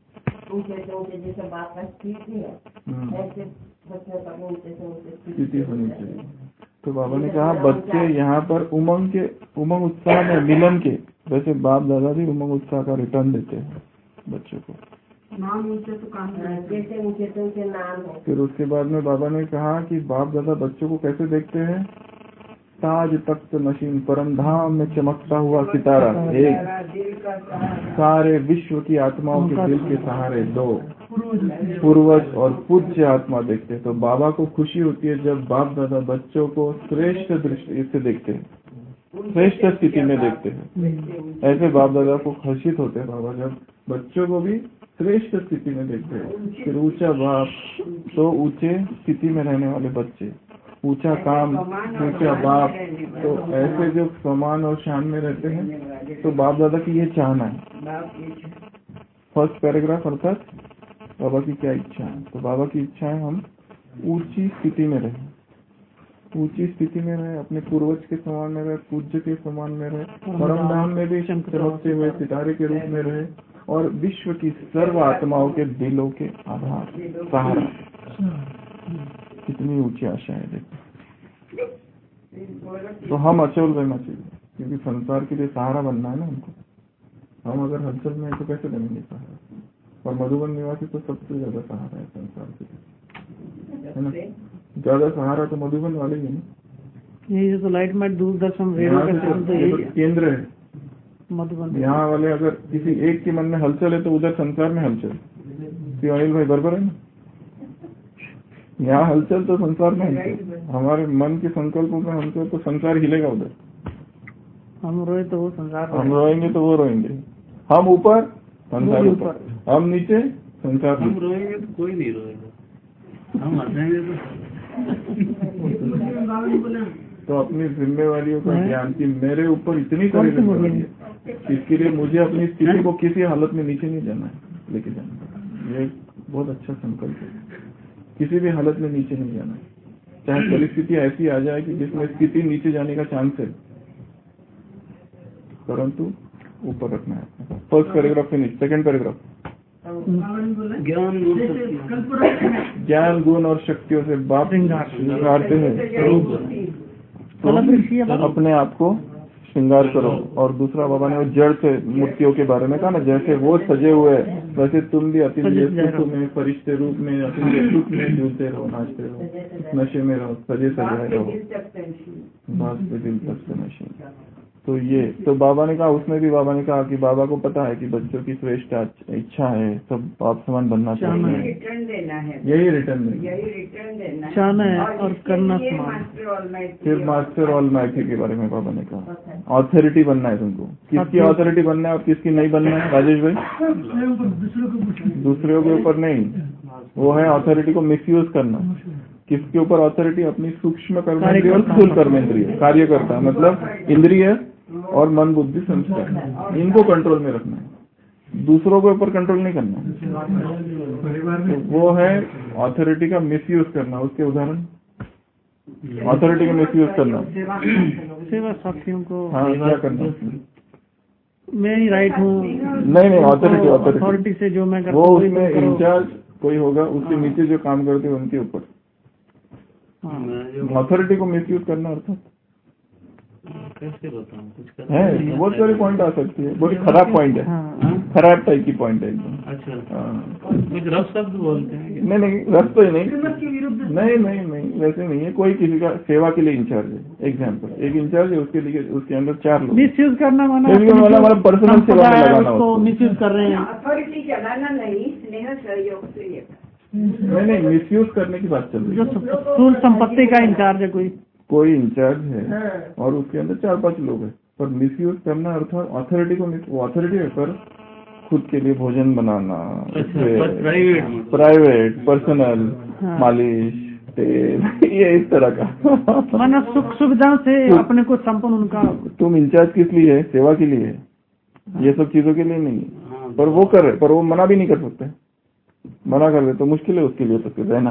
स्थिति होनी चाहिए। तो बाबा ने कहा बच्चे यहाँ पर उमंग उत्साह में मिलन के, वैसे बाप दादा भी उमंग उत्साह का रिटर्न देते हैं बच्चों को। नाम ऊंचे तो काम जैसे ऊंचे तो उनके नाम है। फिर उसके बाद में बाबा ने कहा कि बाप दादा बच्चों को कैसे देखते हैं? ताज तख्त नशीन परम धाम में चमकता हुआ सितारा, एक सारे विश्व की आत्माओं के दिल के सहारे, दो पूर्वज और पूज्य आत्मा देखते। तो बाबा को खुशी होती है जब बाप दादा बच्चों को श्रेष्ठ दृष्टि से देखते हैं, श्रेष्ठ स्थिति में देखते हैं। ऐसे बाप दादा को हर्षित होते हैं बाबा जब बच्चों को भी श्रेष्ठ स्थिति में देखते हैं। फिर ऊंचा बाप तो ऊंचे स्थिति में रहने वाले बच्चे, ऊंचा काम, ऊंचा बाप, तो ऐसे जो समान और शान में रहते हैं। तो बाप दादा की ये चाहना है। फर्स्ट पैराग्राफ अर्थात बाबा की क्या इच्छा है? तो बाबा की इच्छा है हम ऊंची स्थिति में रहें, ऊंची स्थिति में रहे, अपने पूर्वज के समान में रहे, पूज्य के समान में रहे, परम धाम में भी चमकते हुए सितारे के रूप में रहे, और विश्व की सर्व आत्माओं के दिलों के आधार सहारा। कितनी ऊंची आशा है देखो। तो हम अचल रहना चाहिए, क्योंकि संसार के लिए सहारा बनना है ना हमको। हम अगर हलचल में है तो कैसे बनेंगे सहारा? और मधुबन निवासी तो सबसे ज्यादा सहारा है संसार के लिए, है ना? ज्यादा सहारा तो मधुबन वाले ही है ना। यही तो लाइट माइट दूरदर्शन रेडियो का काम तो यही केंद्र है मधुबन। यहाँ वाले अगर किसी एक के मन में हलचल है तो उधर संसार में हलचल। अनिल भाई बराबर है ना? यहाँ हलचल तो संसार में हलचल। हमारे मन के संकल्पों में हलचल तो संसार हिलेगा उधर। हम रोए तो वो संसार, हम रोएंगे तो वो रोएंगे। हम ऊपर संसार ऊपर, हम नीचे संसार। हम रोएंगे तो कोई नहीं रोएगा, हम हंसेंगे तो अपनी जिम्मेवारियों का ज्ञान की मेरे ऊपर इतनी सारी, इसके लिए मुझे अपनी स्थिति को किसी हालत में नीचे नहीं जाना है, लेके जाना है। ये बहुत अच्छा संकल्प है, किसी भी हालत में नीचे नहीं जाना है। चाहे परिस्थिति ऐसी आ जाए कि जिसमें स्थिति नीचे जाने का चांस है, परंतु ऊपर रखना है। First paragraph finish, second paragraph. ज्ञान गुण और शक्तियों से बाप श्रृंगारते हैं, तो अपने आप को श्रृंगार करो। और दूसरा बाबा ने वो जड़ से मूर्तियों के बारे में कहा ना, जैसे वो सजे हुए वैसे तुम भी अतिल्य सुख में, फरिश्ते रूप में, अतिल्य सुख में झूलते रहो, नाचते रहो, नशे में रहो, सजे सजाए रहो, बस पे दिल तक से नशे। तो ये तो बाबा ने कहा, उसमें भी बाबा ने कहा कि बाबा को पता है कि बच्चों की श्रेष्ठ इच्छा है, सब बाप समान बनना चाहते हैं, रिटर्न देना है, यही रिटर्न देना चाहना है और करना समान। फिर मास्टर ऑलमाइटी के बारे में बाबा ने कहा, ऑथोरिटी बनना है तुमको। किसकी ऑथोरिटी बनना है और किसकी नहीं बनना है राजेश भाई? दूसरों के ऊपर नहीं, वो है ऑथोरिटी को मिसयूज करना। किसके ऊपर ऑथोरिटी? अपनी सूक्ष्म कर्मेंद्रिय और स्थूल कर्मेंद्रिय कार्य करता है, मतलब इंद्रिय और मन बुद्धि संस्कार, इनको कंट्रोल में रखना है, दूसरों के ऊपर कंट्रोल नहीं करना। तो वो है ऑथोरिटी का मिसयूज करना। उसके उदाहरण, ऑथोरिटी का मिसयूज करना, सेवा साथियों को, हाँ क्या करना? मैं ही राइट हूँ, नहीं ऑथोरिटी से जो मैं वो उसमें इंचार्ज कोई होगा, उसके नीचे जो काम करते हैं उनके ऊपर ऑथोरिटी को मिसयूज करना। अर्थात कैसे बताऊं, कुछ है बहुत सारे पॉइंट आ सकते हैं, बहुत खराब पॉइंट है, खराब टाइप की पॉइंट है एकदम। अच्छा, कुछ रफ शब्द बोलते हैं? नहीं रफ तो ही नहीं, वैसे नहीं है। कोई किसी का सेवा के लिए इंचार्ज है, एग्जाम्पल एक इंचार्ज है, उसके लिए उसके अंदर 4 लोग। मिसयूज करना मतलब पर्सनल सेवा में लगाना, उसको मिसयूज कर रहे हैं। अथॉरिटी चलाना नहीं, स्नेह सहयोग से ये नहीं मिसयूज करने की बात चल रही है। स्थूल संपत्ति का इंचार्ज है कोई इंचार्ज है और उसके अंदर 4-5 लोग हैं, पर मिसयूज करना अर्थात ऑथोरिटी को, वो ऑथोरिटी है पर खुद के लिए भोजन बनाना, प्राइवेट पर्सनल मालिश, ये इस तरह का माना सुख सुविधा से अपने को संपन्न उनका। तुम इंचार्ज किस लिए है? सेवा के लिए है, ये सब चीजों के लिए नहीं है। पर वो कर रहे, पर वो मना भी नहीं कर सकते, मना कर दे तो मुश्किल है उसके लिए, तो फिर रहना।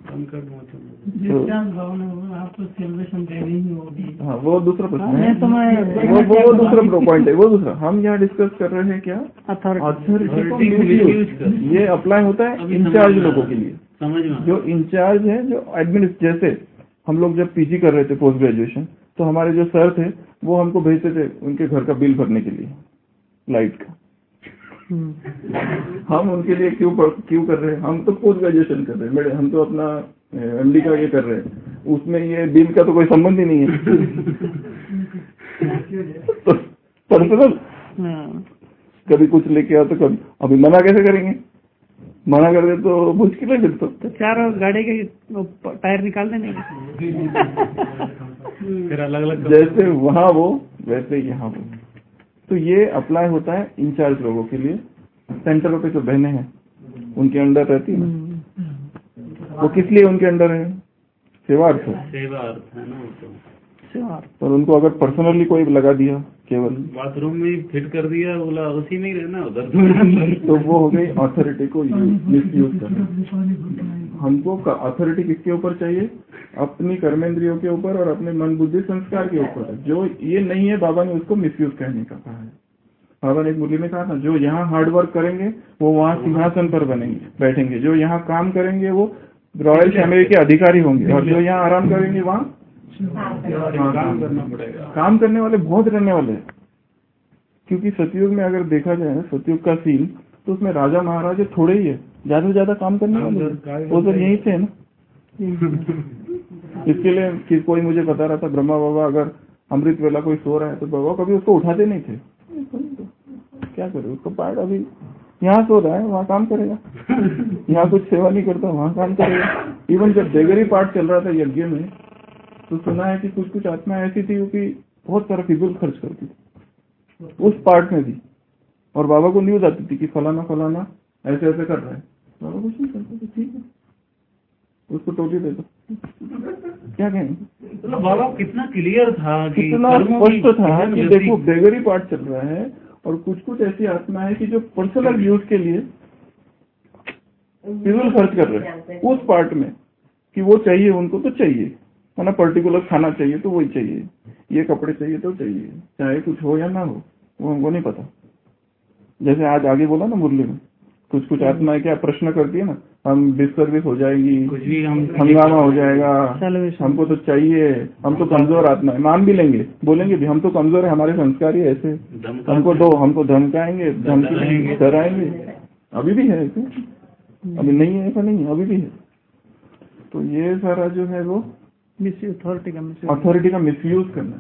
आपको सेलिब्रेशन देनी ही होगी। हाँ वो दूसरा प्रश्न है, वो दूसरा पॉइंट है, वो दूसरा। हम यहाँ डिस्कस कर रहे हैं क्या? अथॉरिटी। ये अप्लाई होता है इंचार्ज लोगों के लिए, जो इंचार्ज है, जो एडमिनिस्ट्रेटर। जैसे हम लोग जब पीजी कर रहे थे पोस्ट ग्रेजुएशन, तो हमारे जो सर थे वो हमको भेजते थे उनके घर का बिल भरने के लिए, लाइट का। हम उनके लिए क्यों कर रहे हैं? हम तो पोस्ट ग्रेजुएशन कर रहे हैं, हम तो अपना एमडी का ये कर रहे हैं, उसमें ये बिल का तो कोई संबंध ही नहीं है। तो पर्सनल कभी कुछ लेके आओ तो कभी, अभी मना कैसे करेंगे? मना कर दे तो मुश्किल है फिर तो चारों गाड़ी के टायर निकाल देने फिर अलग-अलग, जैसे वहाँ वो वैसे यहाँ वो। तो ये अप्लाई होता है इंचार्ज लोगों के लिए। सेंटर पे जो बहनें हैं उनके अंडर रहती है, वो किस लिए उनके अंडर है? सेवार्थ है ना वो तो। पर उनको अगर पर्सनली कोई लगा दिया केवल बाथरूम में फिट कर दिया, बोला उसी में ही रहना उधर, तो वो हो गई अथॉरिटी को मिसयूज करना। हमको अथॉरिटी किसके ऊपर चाहिए? अपनी कर्मेंद्रियों के ऊपर और अपने मन बुद्धि संस्कार के ऊपर। जो ये नहीं है, बाबा ने उसको मिसयूज कहने का कहा है। बाबा ने एक मुरली में कहा था, जो यहाँ हार्ड वर्क करेंगे वो वहाँ सिंहासन पर बैठेंगे, जो यहाँ काम करेंगे वो रॉयल फैमिली के अधिकारी होंगे, और जो यहाँ आराम करेंगे वहाँ काम करना पड़ेगा। काम करने वाले बहुत रहने वाले हैं। क्योंकि सतयुग में अगर देखा जाए सतयुग का सीन, तो उसमें राजा महाराजा थोड़े ही है, ज्यादा से ज्यादा काम करने वाले वो सब यहीं से है ना। इसके लिए कि कोई मुझे बता रहा था, ब्रह्मा बाबा अगर अमृत वेला कोई सो रहा है तो बाबा कभी उसको उठाते नहीं थे। क्या करे, उसको पार्ट अभी यहाँ सो रहा है वहाँ काम करेगा, यहाँ कुछ सेवा नहीं करता वहाँ काम करेगा। इवन जब बेगरी पार्ट चल रहा था यज्ञ में, तो सुना है कि कुछ कुछ आत्मा ऐसी थी कि बहुत सारा फिजूल खर्च करती थी उस पार्ट में भी, और बाबा को न्यूज आती थी कि फलाना फलाना ऐसे ऐसे कर रहा है। बाबा कुछ नहीं करते, ठीक है उसको टोली दे दो, क्या कहेंगे। तो बाबा कितना क्लियर था, कितना स्पष्ट था कि देखो बेगरी पार्ट चल रहा है, और कुछ कुछ ऐसी आत्मा है कि जो पर्सनल यूज के लिए फिजूल खर्च कर रहे हैं उस पार्ट में, कि वो चाहिए उनको तो चाहिए है ना, पर्टिकुलर खाना चाहिए तो वही चाहिए, ये कपड़े चाहिए तो चाहिए, चाहे कुछ हो या ना हो, वो हमको नहीं पता। जैसे आज आगे बोला ना मुरली में, कुछ कुछ आत्माएं क्या प्रश्न करती है ना, हम डिससर्विस हो जाएगी, कुछ भी हंगामा हो जाएगा, हमको तो चाहिए, हम तो कमजोर आत्मा है, मान भी लेंगे, बोलेंगे भी हम तो कमजोर है, हमारे संस्कार ही ऐसे, हमको दो, हमको धमकाएंगे, धमकी डराएंगे। अभी भी है ऐसे, अभी नहीं है ऐसा नहीं है, अभी भी है। तो ये सारा जो है वो अथॉरिटी का मिसयूज करना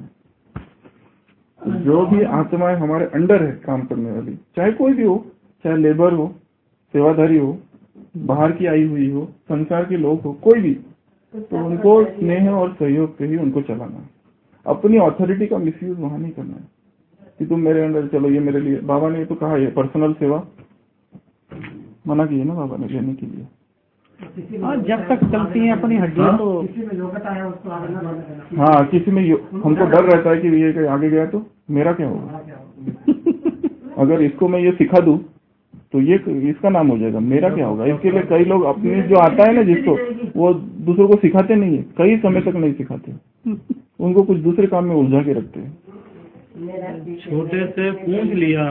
है। जो भी आत्माएं हमारे अंडर है काम करने वाली, चाहे कोई भी हो, चाहे लेबर हो, सेवाधारी हो, बाहर की आई हुई हो, संसार के लोग हो, कोई भी, तो उनको स्नेह और सहयोग से ही उनको चलाना। अपनी अथॉरिटी का मिसयूज वहां नहीं करना है कि तुम मेरे अंडर चलो, ये मेरे लिए। बाबा ने तो कहा है पर्सनल सेवा मना की है ना बाबा ने लेने के लिए। जब तक चलती है अपनी हड्डियां तो किसी में योग्यता है उसको आगे ना बढ़ने देना। हाँ, किसी में हमको डर रहता है कि ये कहीं आगे गया तो मेरा क्या होगा। अगर इसको मैं ये सिखा दूं तो ये इसका नाम हो जाएगा, मेरा क्या होगा। इसके लिए कई लोग अपनी जो आता है ना जिसको, वो दूसरों को सिखाते नहीं है, कई समय तक नहीं सिखाते, उनको कुछ दूसरे काम में उलझा के रखते हैं। छोटे से पूछ लिया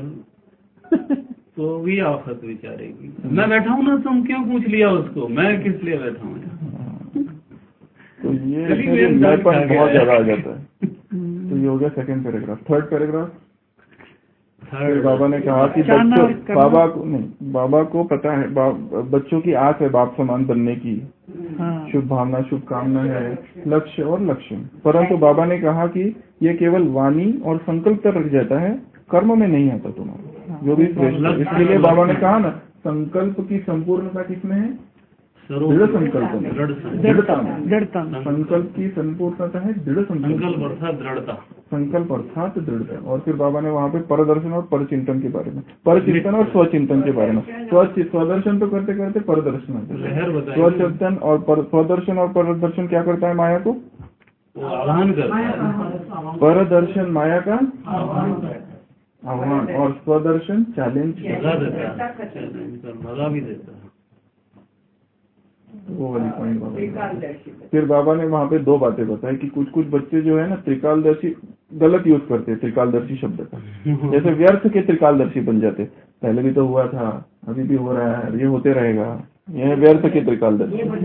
अगर तो भी आफत विचारेगी, मैं बैठा हूँ ना, तुम क्यों पूछ लिया उसको, मैं किस लिए बैठा हूँ। तो ये मेरेपन बहुत ज्यादा आ जाता है। तो ये हो गया सेकंड पैराग्राफ। थर्ड पैराग्राफ, बाबा ने कहा कि बच्चों, बाबा को पता है, बच्चों की आस है बाप समान बनने की, शुभ भावना शुभकामना है, लक्ष्य और लक्षण, परंतु बाबा ने कहा कि ये केवल वाणी और संकल्प तक रख जाता है, कर्म में नहीं आता तुम्हारा जो भी श्रेष्ठ। इसके लिए बाबा ने कहा ना, संकल्प की संपूर्णता किसमें है? दृढ़ संकल्प में, दृढ़ता में। संकल्प की संपूर्णता है दृढ़ संकल्प अर्थात दृढ़ता, संकल्प अर्थात दृढ़ता। और फिर बाबा ने वहाँ पे परदर्शन और परचिंतन के बारे में, परचिंतन और स्वचिंतन के बारे में, स्वदर्शन तो करते करते परदर्शन आता है। स्वचिंतन और स्वदर्शन और परदर्शन क्या करता है? माया को आह्वान करता है। परदर्शन माया का आह्वान, और स्वदर्शन चैलेंज भगा भी देता है। वो वाली पॉइंट बाबा। फिर बाबा ने वहाँ पे दो बातें बताई कि कुछ कुछ बच्चे जो है ना त्रिकालदर्शी गलत यूज करते हैं त्रिकालदर्शी शब्द का, जैसे व्यर्थ के त्रिकालदर्शी बन जाते। पहले भी तो हुआ था, अभी भी हो रहा है, ये होते रहेगा, यह व्यर्थ के त्रिकालदर्शी, ये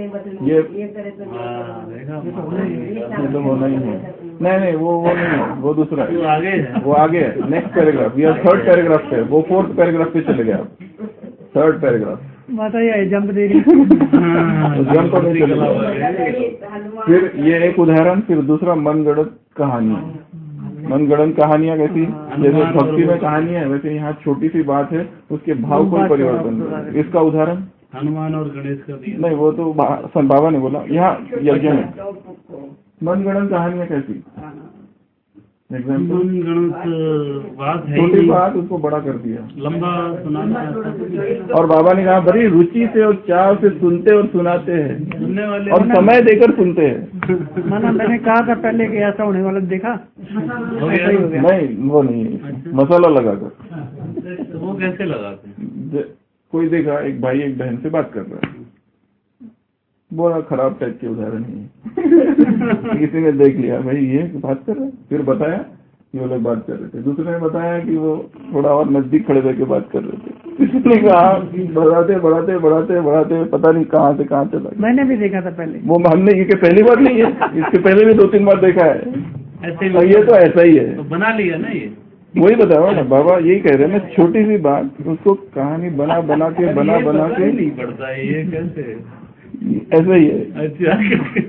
तो होना ही है। नहीं वो नहीं है, वो दूसरा है, वो आगे है। नेक्स्ट पैराग्राफ, ये थर्ड पैराग्राफ पे, वो फोर्थ पैराग्राफ पे चले गए आप। थर्ड पैराग्राफ बताइए, जंप दे रही जंप नहीं चलेगा। फिर ये एक उदाहरण, फिर दूसरा मनगढ़ंत कहानी। मनगढ़ंत कहानियां कैसी? जैसे भक्ति में कहानी है, वैसे यहाँ छोटी सी बात है, उसके भाव कोई परिवर्तन नहीं। इसका उदाहरण हनुमान और गणेश का दिया नहीं, वो तो बाबा ने बोला। यहाँ यज्ञ में मनगढ़ंत कहानियां कैसी? एग्जाम्पल मनगढ़ंत बात है, छोटी बात उसको बड़ा कर दिया, लंबा सुनाना। और बाबा ने कहा बड़ी रुचि से और चाव से सुनते और सुनाते हैं, सुनने वाले और समय देकर सुनते हैं। माना मैंने कहा था पहले कि ऐसा होने वाला देखा, हो गया? नहीं वो नहीं, मसाला लगाकर। तो वो कैसे लगाते हैं? कोई देखा एक भाई एक बहन से बात कर रहा है, बड़ा खराब टाइप के उदाहरण है किसी ने देख लिया भाई ये बात कर रहे हैं, फिर बताया कि वो लोग बात कर रहे थे, दूसरे ने बताया कि वो थोड़ा और नजदीक खड़े रह के बात कर रहे थे, इसने कहा बढ़ाते बढ़ाते बढ़ाते बढ़ाते पता नहीं कहाँ से कहाँ चला। मैंने भी देखा था पहले, वो हमने ये पहली बार नहीं है, इसके पहले भी 2-3 बार देखा है ऐसे। ये तो ऐसा ही है, तो बना लिया ना ये, वही बताओ ना बाबा, यही कह रहे हैं ना, छोटी सी बात उसको कहानी बना बना के नहीं पड़ता है, ये कैसे ऐसा ही है। अच्छा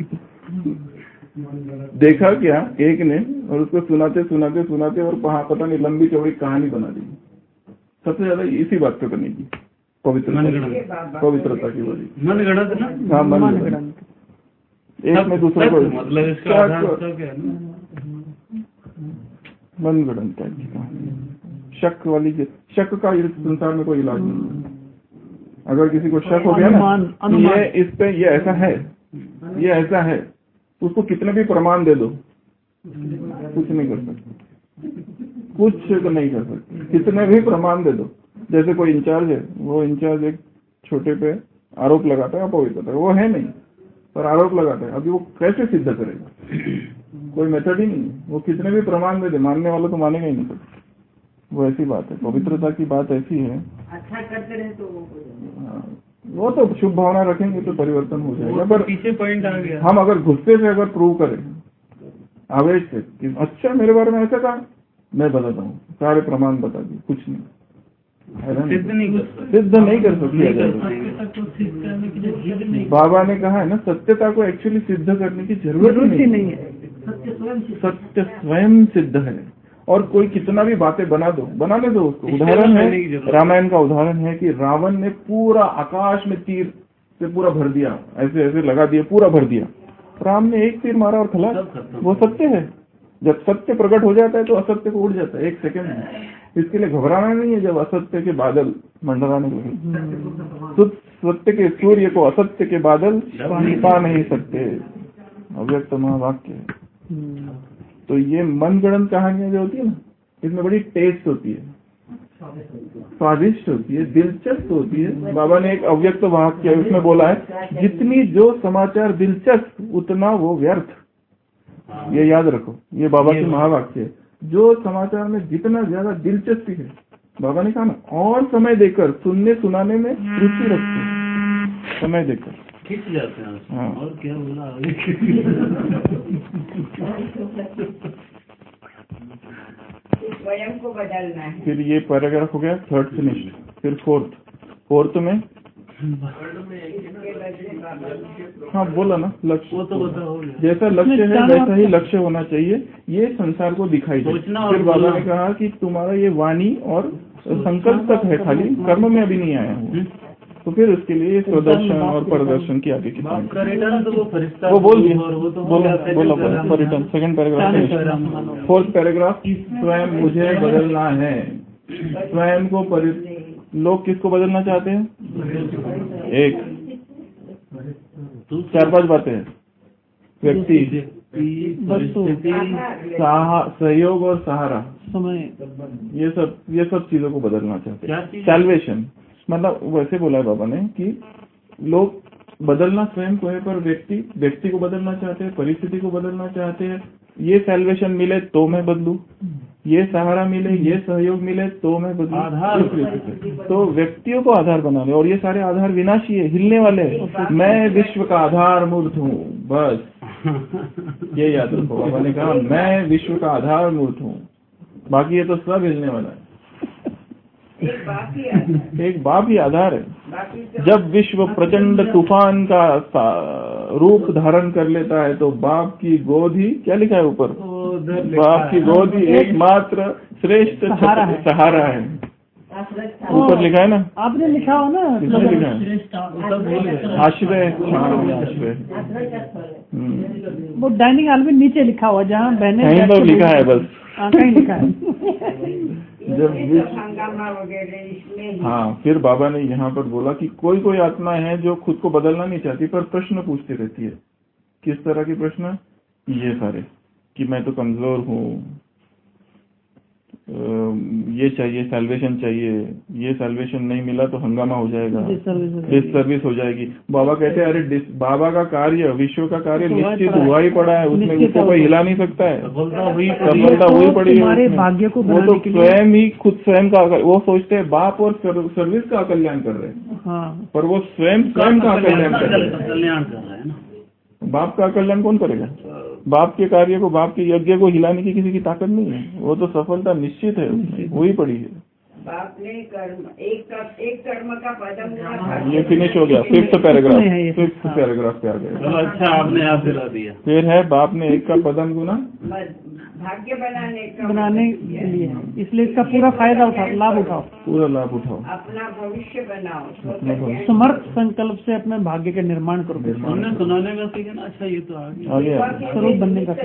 देखा क्या एक ने, और उसको सुनाते सुनाते सुनाते और पता नहीं लंबी चौड़ी कहानी बना दी। सबसे ज्यादा इसी बात पे करने की पवित्रता की बोली, मनगढ़ंत ना। हाँ मनगढ़ंत, एक में दूसरे को मतलब इसका आधार क्या है ना, मनगढ़ंत टाइप की कहानी, शक वाली। शक का इस संसार में कोई इलाज नहीं है। अगर किसी को शक हो गया ना ये इस पे ये ऐसा है, ये ऐसा है, उसको कितने भी प्रमाण दे दो कुछ नहीं कर सकते, कुछ नहीं कर सकते, कितने भी प्रमाण दे दो। जैसे कोई इंचार्ज है, वो इंचार्ज एक छोटे पे आरोप लगाता है अपवित्रता, वो है नहीं पर आरोप लगाता है, अभी वो कैसे सिद्ध करेगा, कोई मेथड ही नहीं, वो कितने भी प्रमाण दे दे, मानने वाला तो मानेगा ही नहीं सकता। वो ऐसी बात है, पवित्रता की बात ऐसी है, अच्छा करते रहे तो वो तो शुभ भावना रखेंगे तो परिवर्तन हो जाएगा। पर पीछे पॉइंट आ गया, हम अगर गुस्से से अगर प्रूव करें आवेश से कि अच्छा मेरे बारे में ऐसा कहा, मैं बताता हूँ, सारे प्रमाण बता दिए, कुछ नहीं, सिद्ध नहीं कर सकते। बाबा ने कहा है ना, सत्यता को एक्चुअली सिद्ध करने की जरूरत ही नहीं है, सत्य स्वयं सिद्ध है। और कोई कितना भी बातें बनाने दो उसको। उदाहरण है, रामायण का उदाहरण है कि रावण ने पूरा आकाश में तीर से पूरा भर दिया, ऐसे ऐसे लगा दिया, पूरा भर दिया, राम ने एक तीर मारा और खलास। वो सत्य है, जब सत्य प्रकट हो जाता है तो असत्य को उड़ जाता है 1 सेकंड में। इसके लिए घबराना नहीं है जब असत्य के बादल मंडराने लगे। सत्य के सूर्य को असत्य के बादल पा नहीं सकते, अव्यक्त महावाक्य है। तो ये मनगढ़ंत कहानियां जो होती है ना, इसमें बड़ी टेस्ट होती है, स्वादिष्ट होती है, दिलचस्प होती है। बाबा ने एक अव्यक्त वाक्य उसमें बोला है, जितनी जो समाचार दिलचस्प उतना वो व्यर्थ। ये याद रखो, ये बाबा के महावाक्य है। जो समाचार में जितना ज्यादा दिलचस्पी है, बाबा ने कहा ना, और समय देकर सुनने सुनाने में रुचि रखो, समय देकर खिंच जाते हैं। हाँ। और क्या बोला स्वयं को बदलना है। फिर ये पैराग्राफ हो गया, 3rd फिनिश्ड। फिर 4th में हाँ बोला ना, लक्ष्य। वो तो बताओ, जैसा लक्ष्य है वैसा ही लक्ष्य होना चाहिए, ये संसार को दिखाई दे। फिर बाबा ने कहा कि तुम्हारा ये वाणी और संकल्प तक है, खाली कर्म में अभी नहीं आया हूँ। तो फिर उसके लिए स्वदर्शन और परदर्शन की आगे की वो बोल दिया, बोला परिटर्न। 2nd paragraph. 4th पैराग्राफ, स्वयं मुझे बदलना है। स्वयं को लोग किसको बदलना चाहते हैं? 4-5 बातें हैं, व्यक्ति, सहयोग और सहारा, ये सब चीजों को बदलना चाहते हैं। सैल्वेशन मतलब वैसे बोला है बाबा ने कि लोग बदलना स्वयं को है, पर व्यक्ति को बदलना चाहते हैं, परिस्थिति को बदलना चाहते हैं। ये सैल्वेशन मिले तो मैं बदलूं, ये सहारा मिले, ये सहयोग मिले तो मैं बदलूं। आधार तो व्यक्तियों को आधार बना ले, और ये सारे आधार विनाशी है, हिलने वाले हैं। मैं विश्व का आधार मूर्त हूँ, बस ये याद रखो। बाबा ने कहा मैं विश्व का आधार मूर्त हूँ, बाकी ये तो सब हिलने वाला है। एक बाप ही आधार है। जब विश्व प्रचंड तूफान का रूप धारण कर लेता है तो बाप की गोद ही, क्या लिखा है ऊपर, बाप की गोद ही एकमात्र श्रेष्ठ सहारा है। ऊपर लिखा है ना, आपने लिखा हो ना, किसने लिखा है? आश्रय। वो डाइनिंग हॉल में नीचे लिखा हुआ जहाँ बहने कहीं तो लिखा है बस। कहीं लिखा है। जब हंगामा वगैरह इसमें हाँ, फिर बाबा ने यहाँ पर बोला कि कोई कोई आत्मा है जो खुद को बदलना नहीं चाहती पर प्रश्न पूछती रहती है। किस तरह के प्रश्न? ये सारे कि मैं तो कमजोर हूँ, ये चाहिए, सैल्वेशन चाहिए, ये सैल्वेशन नहीं मिला तो हंगामा हो जाएगा, डिससर्विस हो जाएगी। बाबा कहते हैं अरे बाबा का कार्य, विश्व का कार्य निश्चित हुआ ही पड़ा है, उसमें उसको कोई हिला नहीं सकता है। सफलता हुई पड़ी है, भाग्य को वो तो स्वयं ही खुद स्वयं का, वो सोचते हैं बाप और सर्विस का कल्याण कर रहे हैं, पर वो स्वयं का कल्याण कर रहे हैं। बाप का कल्याण कौन करेगा? बाप के कार्य को, बाप के यज्ञ को हिलाने की किसी की ताकत नहीं है। वो तो सफलता निश्चित है, वही पड़ी है। बाप ने एक कर्म का पदम। ये फिनिश हो गया। 5th पैराग्राफ पे आ गए। अच्छा, आपने याद दिला दिया। फिर है बाप ने एक का पदम गुना भाग्य बनाने के लिए, इसलिए इसका पूरा फायदा लाभ उठाओ, पूरा लाभ उठाओ, अपना भविष्य बनाओ, समर्थ संकल्प से अपने भाग्य का निर्माण करो। हमने सुनाने का सीखा ना। अच्छा, ये तो आगे स्वरूप बनने का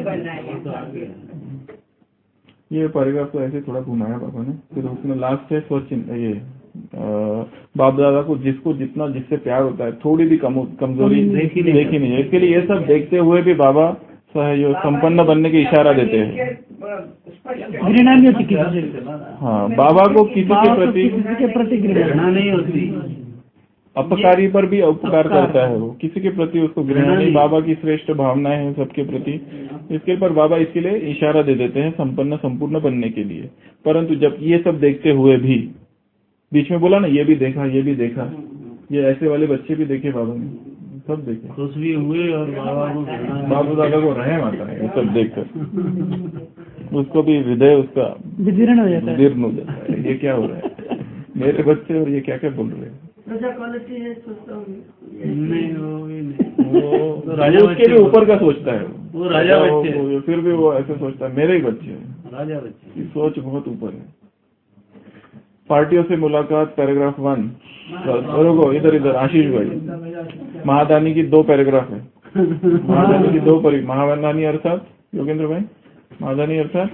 ये पैराग्राफ तो ऐसे थोड़ा घुमाया बाबा ने। फिर उसमें लास्ट है स्वचिंत, ये बाप दादा को जिससे प्यार होता है, थोड़ी भी कमजोरी देखी नहीं है। इसके लिए ये सब देखते हुए भी बाबा सहयोग संपन्न बनने की इशारा देते हैं। घृणा नहीं होती किसी से। हाँ, बाबा को किसी के प्रति घृणा नहीं होती। अपकारी पर भी उपकार करता है वो, किसी के प्रति उसको घृणा नहीं। बाबा की श्रेष्ठ भावनाएं हैं सबके प्रति। इसके पर बाबा इसके लिए इशारा दे देते हैं संपूर्ण बनने के लिए। परंतु जब ये सब देखते हुए भी, बीच में बोला ना ये भी देखा, ये ऐसे वाले बच्चे भी देखे बाबा ने, सब देखे, खुश भी हुए और बाबा दादा को रहम आता है ये सब देखकर। उसको भी हृदय उसका विदीर्ण हो जाता है। ये क्या हो रहा है, मेरे बच्चे और ये क्या क्या बोल रहे हैं। क्वालिटी है, सोचता हूँ नहीं, वो राजा उसके भी ऊपर का सोचता है, वो राजा बच्चे, फिर भी वो ऐसे सोचता है मेरे ही बच्चे हैं। राजा बच्चे की सोच बहुत ऊपर है। पार्टियों से मुलाकात पैराग्राफ 1। इधर आशीष भाई, महादानी की 2 पैराग्राफ है। महादानी की 2 महादानी अर्थात योगेंद्र भाई, महादानी अर्थात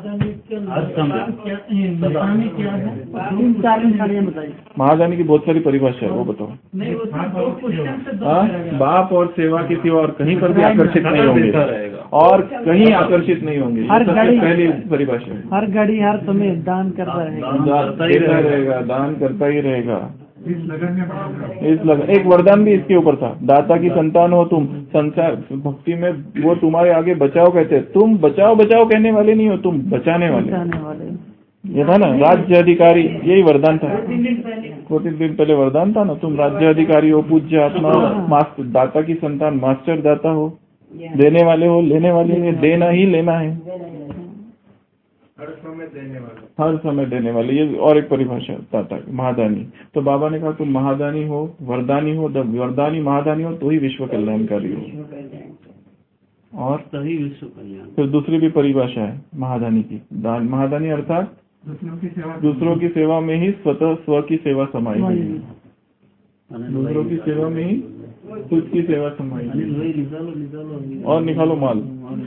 महादानी की बहुत सारी परिभाषा है, वो बताओ। बाप और सेवा की सिवा और कहीं पर भी आकर्षित नहीं होंगे, और कहीं आकर्षित नहीं होंगे। पहली परिभाषा है। हर घड़ी हर समय दान करता रहेगा, दान करता ही रहेगा। एक वरदान भी इसके ऊपर था, दाता की संतान हो तुम। संसार भक्ति में वो तुम्हारे आगे बचाओ कहते हैं, तुम बचाओ कहने वाले नहीं हो, तुम बचाने वाले। ये था ना राज्य अधिकारी, यही वरदान था। 2-3 दिन पहले वरदान था ना, तुम राज्य अधिकारी हो, पूज्य आत्मा हो, दाता की संतान, मास्टर दाता हो, देने वाले हो, लेने वाले हो, देना ही लेना है, हर समय देने वाले। ये और एक परिभाषा दाता महादानी। तो बाबा ने कहा तुम महादानी हो, वरदानी हो, जब वरदानी महादानी हो तो ही विश्व कल्याणकारी हो, और तभी विश्व कल्याण। फिर दूसरी भी परिभाषा है महादानी की। महादानी अर्थात दूसरों की सेवा में ही स्वतः स्व की सेवा समाई हुई है। दूसरों की सेवा में ही खुद की सेवा समाई हुई। और निकालो माल।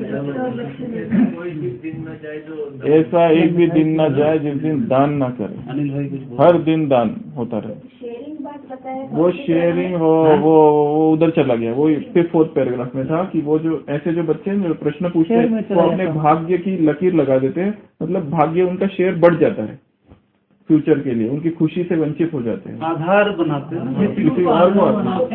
ऐसा एक भी दिन न जाए जिस दिन दान न करे। हर दिन दान होता रहे। वो शेयरिंग वो उधर चला गया। वो 4th पैराग्राफ में था कि वो जो ऐसे जो बच्चे जो प्रश्न पूछते हैं वो अपने भाग्य की लकीर लगा देते हैं, मतलब भाग्य उनका शेयर बढ़ जाता है फ्यूचर के लिए, उनकी खुशी से वंचित हो जाते हैं, आधार बनाते हैं किसी और को।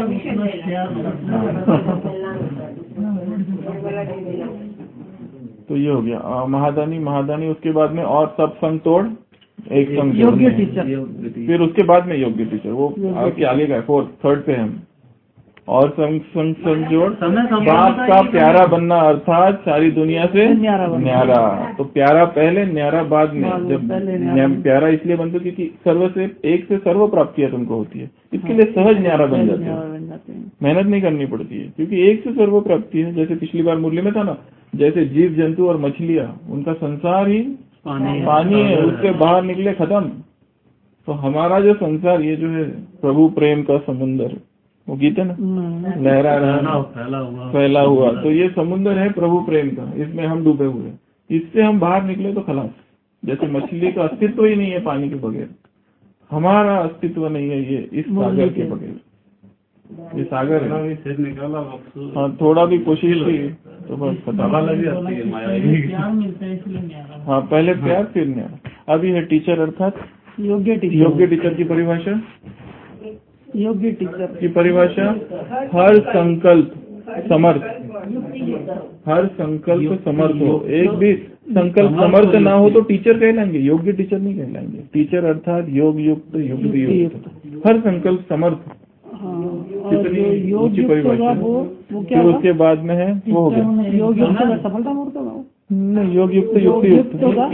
तो ये हो गया महादानी। उसके बाद में और सब संग तोड़ एक संग योग्य टीचर। फिर उसके बाद में योग्य टीचर, वो आगे का 3rd पे हम। और संग जोड़ बाप का प्यारा बनना, अर्थात सारी दुनिया से न्यारा। तो प्यारा पहले, न्यारा बाद में। जब प्यारा इसलिए बनते क्योंकि सर्व से एक से सर्व प्राप्तियां तुमको होती है, इसके लिए सहज न्यारा बन जाते हैं, मेहनत नहीं करनी पड़ती है, क्योंकि एक से सर्व प्राप्ति है। जैसे पिछली बार मुरली में था ना, जैसे जीव जंतु और मछलियां, उनका संसार ही पानी है, उससे बाहर निकले खत्म। तो हमारा जो संसार, ये जो है प्रभु प्रेम का समुंदर, वो वो गीत है ना, लहरा रहा फैला हुआ। तो ये समुद्र है प्रभु प्रेम का, इसमें हम डूबे हुए, इससे हम बाहर निकले तो खलास। जैसे मछली का अस्तित्व ही नहीं है पानी के बगैर, हमारा अस्तित्व नहीं है ये इस सागर के बगैर। ये सागर है, सिर निकाला हाँ थोड़ा भी कोशिश की तो बस खत्म। लग जाती है माया। प्यार मिलता है इसलिए नहीं आ रहा। हाँ पहले प्यार फिर न्याय। अभी है टीचर अर्थात योग्य टीचर। योग्य टीचर की परिभाषा, योग्य टीचर की परिभाषा हर संकल्प समर्थ, हर संकल्प समर्थ हो। एक भी संकल्प समर्थ ना हो तो टीचर कहलाएंगे, योग्य टीचर नहीं कहलाएंगे। टीचर अर्थात योग युक्त युक्ति युक्त, हर संकल्प समर्थ। कितनी ऊंची परिभाषा। फिर उसके बाद में है वो हो गया योग युक्त सफलता मूर्त होगा। नहीं, योग युक्त युक्ति युक्त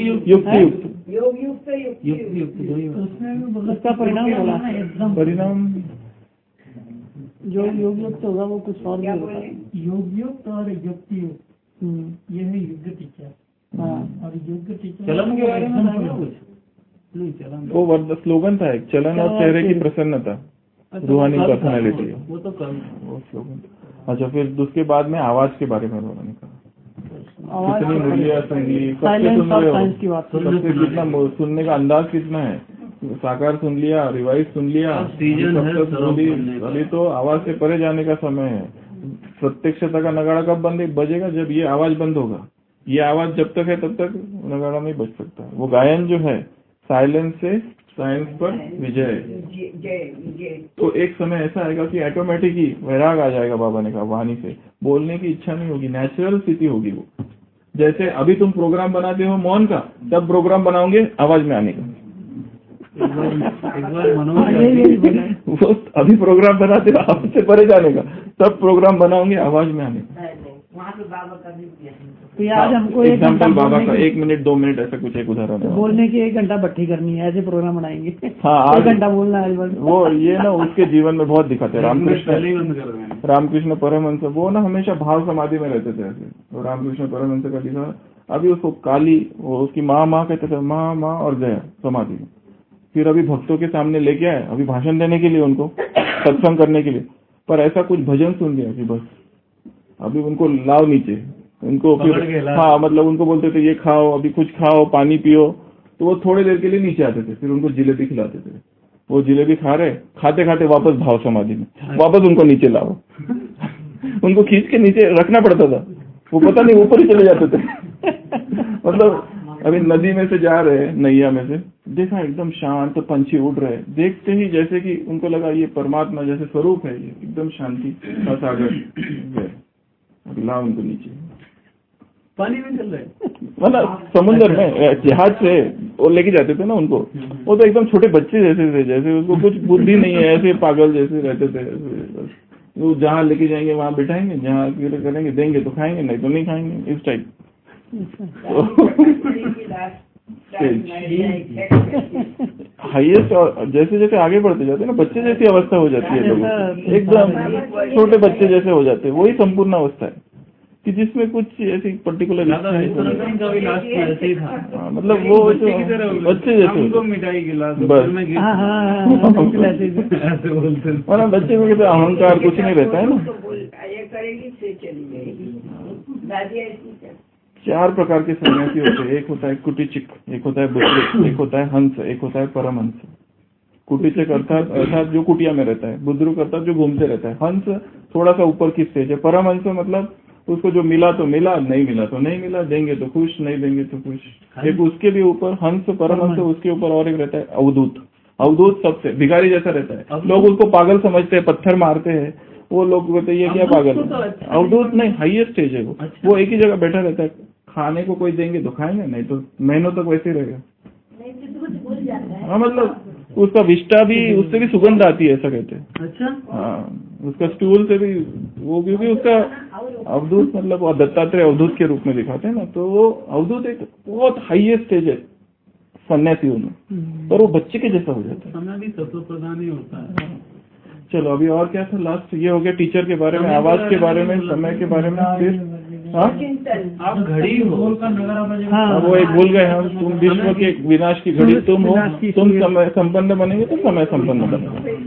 युक्त उसका परिणाम बोला एकदम। परिणाम जो योग युक्त होगा वो कुछ और भी होगा। योग युक्त और युक्ति युक्त, ये है योग्य टीचर। और योग्य टीचर चलन के बारे में बताएगा कुछ? नहीं चलन, वो वर्ड स्लोगन था एक, चलन और चेहरे की प्रसन्नता, रूहानी पर्सनैलिटी, वो तो कल वो स्लोगन। अच्छा फिर उसके बाद में आवाज के बारे में उन्होंने कहा, कितनी मूल्य संगीत, सबसे सुन रहे हो, सबसे कितना सुनने का अंदाज कितना है, साकार सुन लिया, रिवाइज सुन लिया, अभी तो आवाज से परे जाने का समय है। प्रत्यक्षता का नगाड़ा कब बंद बजेगा? जब ये आवाज बंद होगा। ये आवाज जब तक है तब तक नगाड़ा नहीं बज सकता। वो गायन जो है साइलेंस से साइंस पर विजय। तो एक समय ऐसा आएगा कि ऑटोमेटिक ही वैराग आ जाएगा। बाबा ने कहा वाणी से बोलने की इच्छा नहीं होगी, नेचुरल स्थिति होगी वो। जैसे अभी तुम प्रोग्राम बनाते हो मौन का, तब प्रोग्राम बनाओगे आवाज में आने का। एक बार मनोज वो अभी प्रोग्राम बनाते हो आवाज से परे जाने का, तब प्रोग्राम बनाओगे आवाज में आने का। तो आज हमको एक घंटा बाबा का 1 मिनट 2 मिनट ऐसा कुछ एक उदाहरण है। बोलने की 1 घंटा भट्टी करनी है, ऐसे प्रोग्राम बनाएंगे। हाँ 1 घंटा बोलना है। वो ये ना उसके जीवन में बहुत दिखाते हैं। रामकृष्ण परमहंस वो ना हमेशा भाव समाधि में रहते थे ऐसे। तो रामकृष्ण परमहंस का दिखा, अभी उसको काली वो उसकी माँ कहते थे, माँ और गया समाधि में। फिर अभी भक्तों के सामने लेके आए, अभी भाषण देने के लिए उनको, सत्संग करने के लिए, पर ऐसा कुछ भजन सुन लिया कि बस अभी उनको लाओ नीचे, उनको फिर हाँ मतलब उनको बोलते थे ये खाओ, अभी कुछ खाओ, पानी पियो, तो वो थोड़ी देर के लिए नीचे आते थे। फिर उनको जिलेबी खिलाते थे, वो जिलेबी खा रहे, खाते खाते वापस भाव समाधि में, वापस उनको नीचे लाओ। उनको खींच के नीचे रखना पड़ता था, वो पता नहीं ऊपर ही चले जाते थे। मतलब अभी नदी में से जा रहे, नैया में से देखा एकदम शांत, पंछी उड़ रहे, देखते ही जैसे कि उनको लगा ये परमात्मा जैसे स्वरूप है, ये एकदम शांति का सागर। ला उनको नीचे, पानी में चल रहे, मतलब समुद्र में जहाज से वो लेके जाते थे ना उनको। वो तो एकदम छोटे बच्चे जैसे थे, जैसे उसको कुछ बुद्धि नहीं है, ऐसे पागल जैसे रहते थे। वो जहाँ लेके जाएंगे वहाँ बिठाएंगे, जहाँ करेंगे देंगे तो खाएंगे, नहीं तो नहीं खाएंगे, इस टाइप। हाईएस्ट और जैसे जैसे आगे बढ़ते जाते हैं ना, बच्चे जैसी अवस्था हो जाती है लोगों, एकदम छोटे बच्चे जैसे हो जाते हैं। वही संपूर्ण अवस्था है कि जिसमें कुछ ऐसी पर्टिकुलर मतलब वो बच्चे जैसे मिठाई गिलास बस और बच्चे में कैसे अहंकार कुछ नहीं रहता है ना। 4 प्रकार के सन्यासी होते हैं। एक होता है कुटिचिक, एक होता है बुद्रुक, एक होता है हंस, एक होता है परमहंस। कुटिचिक अर्थात जो कुटिया में रहता है, बुद्रुक अर्थात जो घूमते रहता है, हंस थोड़ा सा ऊपर की स्टेज है, परमहंस मतलब उसको जो मिला तो मिला, नहीं मिला तो नहीं मिला, देंगे तो खुश, नहीं देंगे तो खुश। एक उसके भी ऊपर हंस परमहंस, उसके ऊपर और एक रहता है अवधूत। अवधूत सबसे भिखारी जैसा रहता है, लोग उसको पागल समझते हैं, पत्थर मारते हैं, वो लोग कहते हैं ये क्या पागल है। अवधूत नहीं, हाईएस्ट स्टेज है वो एक ही जगह बैठा रहता है। खाने को कोई देंगे तो खाएंगे, नहीं तो महीनों तक वैसे ही रहेगा। हाँ मतलब उसका विष्टा भी, उससे भी सुगंध आती है ऐसा कहते हैं। अच्छा हाँ उसका स्टूल से भी वो, क्योंकि उसका अवधूत मतलब वो दत्तात्रेय अवधूत के रूप में दिखाते हैं ना, तो वो अवधूत एक बहुत हाईएस्ट स्टेज है सन्यासियों में, पर वो बच्चे के जैसा हो जाता है। समय भी तत्व प्रधान ही होता है। चलो अभी और क्या था लास्ट? ये हो गया टीचर के बारे में, आवाज के बारे में, समय के बारे में। फिर आप घड़ी हो, वो एक भूल गए हम, तुम विश्व के विनाश की घड़ी तुम हो, तुम समय संपन्न बनेंगे तो समय संपन्न बनेगा।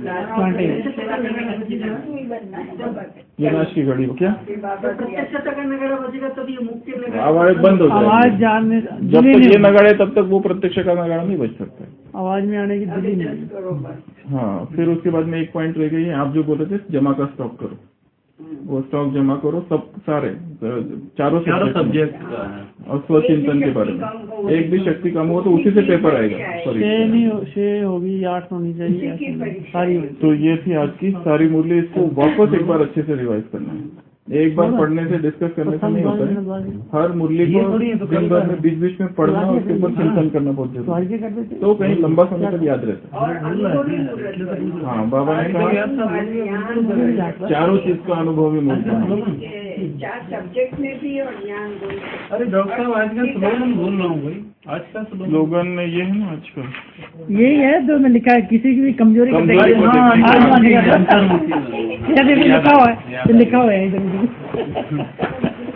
ये नाश की घड़ी हो क्या प्रत्यक्षता का नगाड़ा बजेगा तब ये मुक्ति नगाड़ा आवाज बंद हो जाएगी। आवाज जानने जब तक ये नगाड़े तब तक वो प्रत्यक्ष का नगाड़ा नहीं बज सकता। आवाज में आने की दिली नहीं। हाँ, फिर उसके बाद में एक पॉइंट रह गई है, आप जो बोल रहे थे जमा का स्टॉक करो, वो स्टॉक जमा करो, सब सारे चारों सब्जेक्ट का है और स्वचिंतन के बारे में। एक भी शक्ति कम हो तो उसी से पेपर आएगा। सॉरी, 6 होगी, 8 होनी चाहिए सारी। तो ये थी आज की सारी मूल्य। इसको वापस एक बार अच्छे से रिवाइज करना है। एक बार पढ़ने से डिस्कस करने से नहीं होता है। हर मूल्य को दिन भर में बीच बीच में पढ़ना और उसके ऊपर चिंतन करना बहुत जरूरी है, तो कहीं लंबा समय तक याद रहता है। हाँ, बाबा ने कहा चारों चीज का अनुभव भी मिलता है। 4 सब्जेक्ट में भी और ज्ञान। अरे डॉक्टर साहब आज का स्लोगन बोल रहा हूँ भाई, आज का स्लोगन ये है ना आज का, यही है जो मैं लिखा है, किसी की भी कमजोरी को कमजोरी को लिखा हुआ है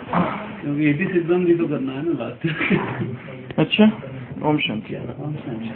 क्योंकि सिद्धम भी तो करना है ना लास्ट। अच्छा, ओम शांति।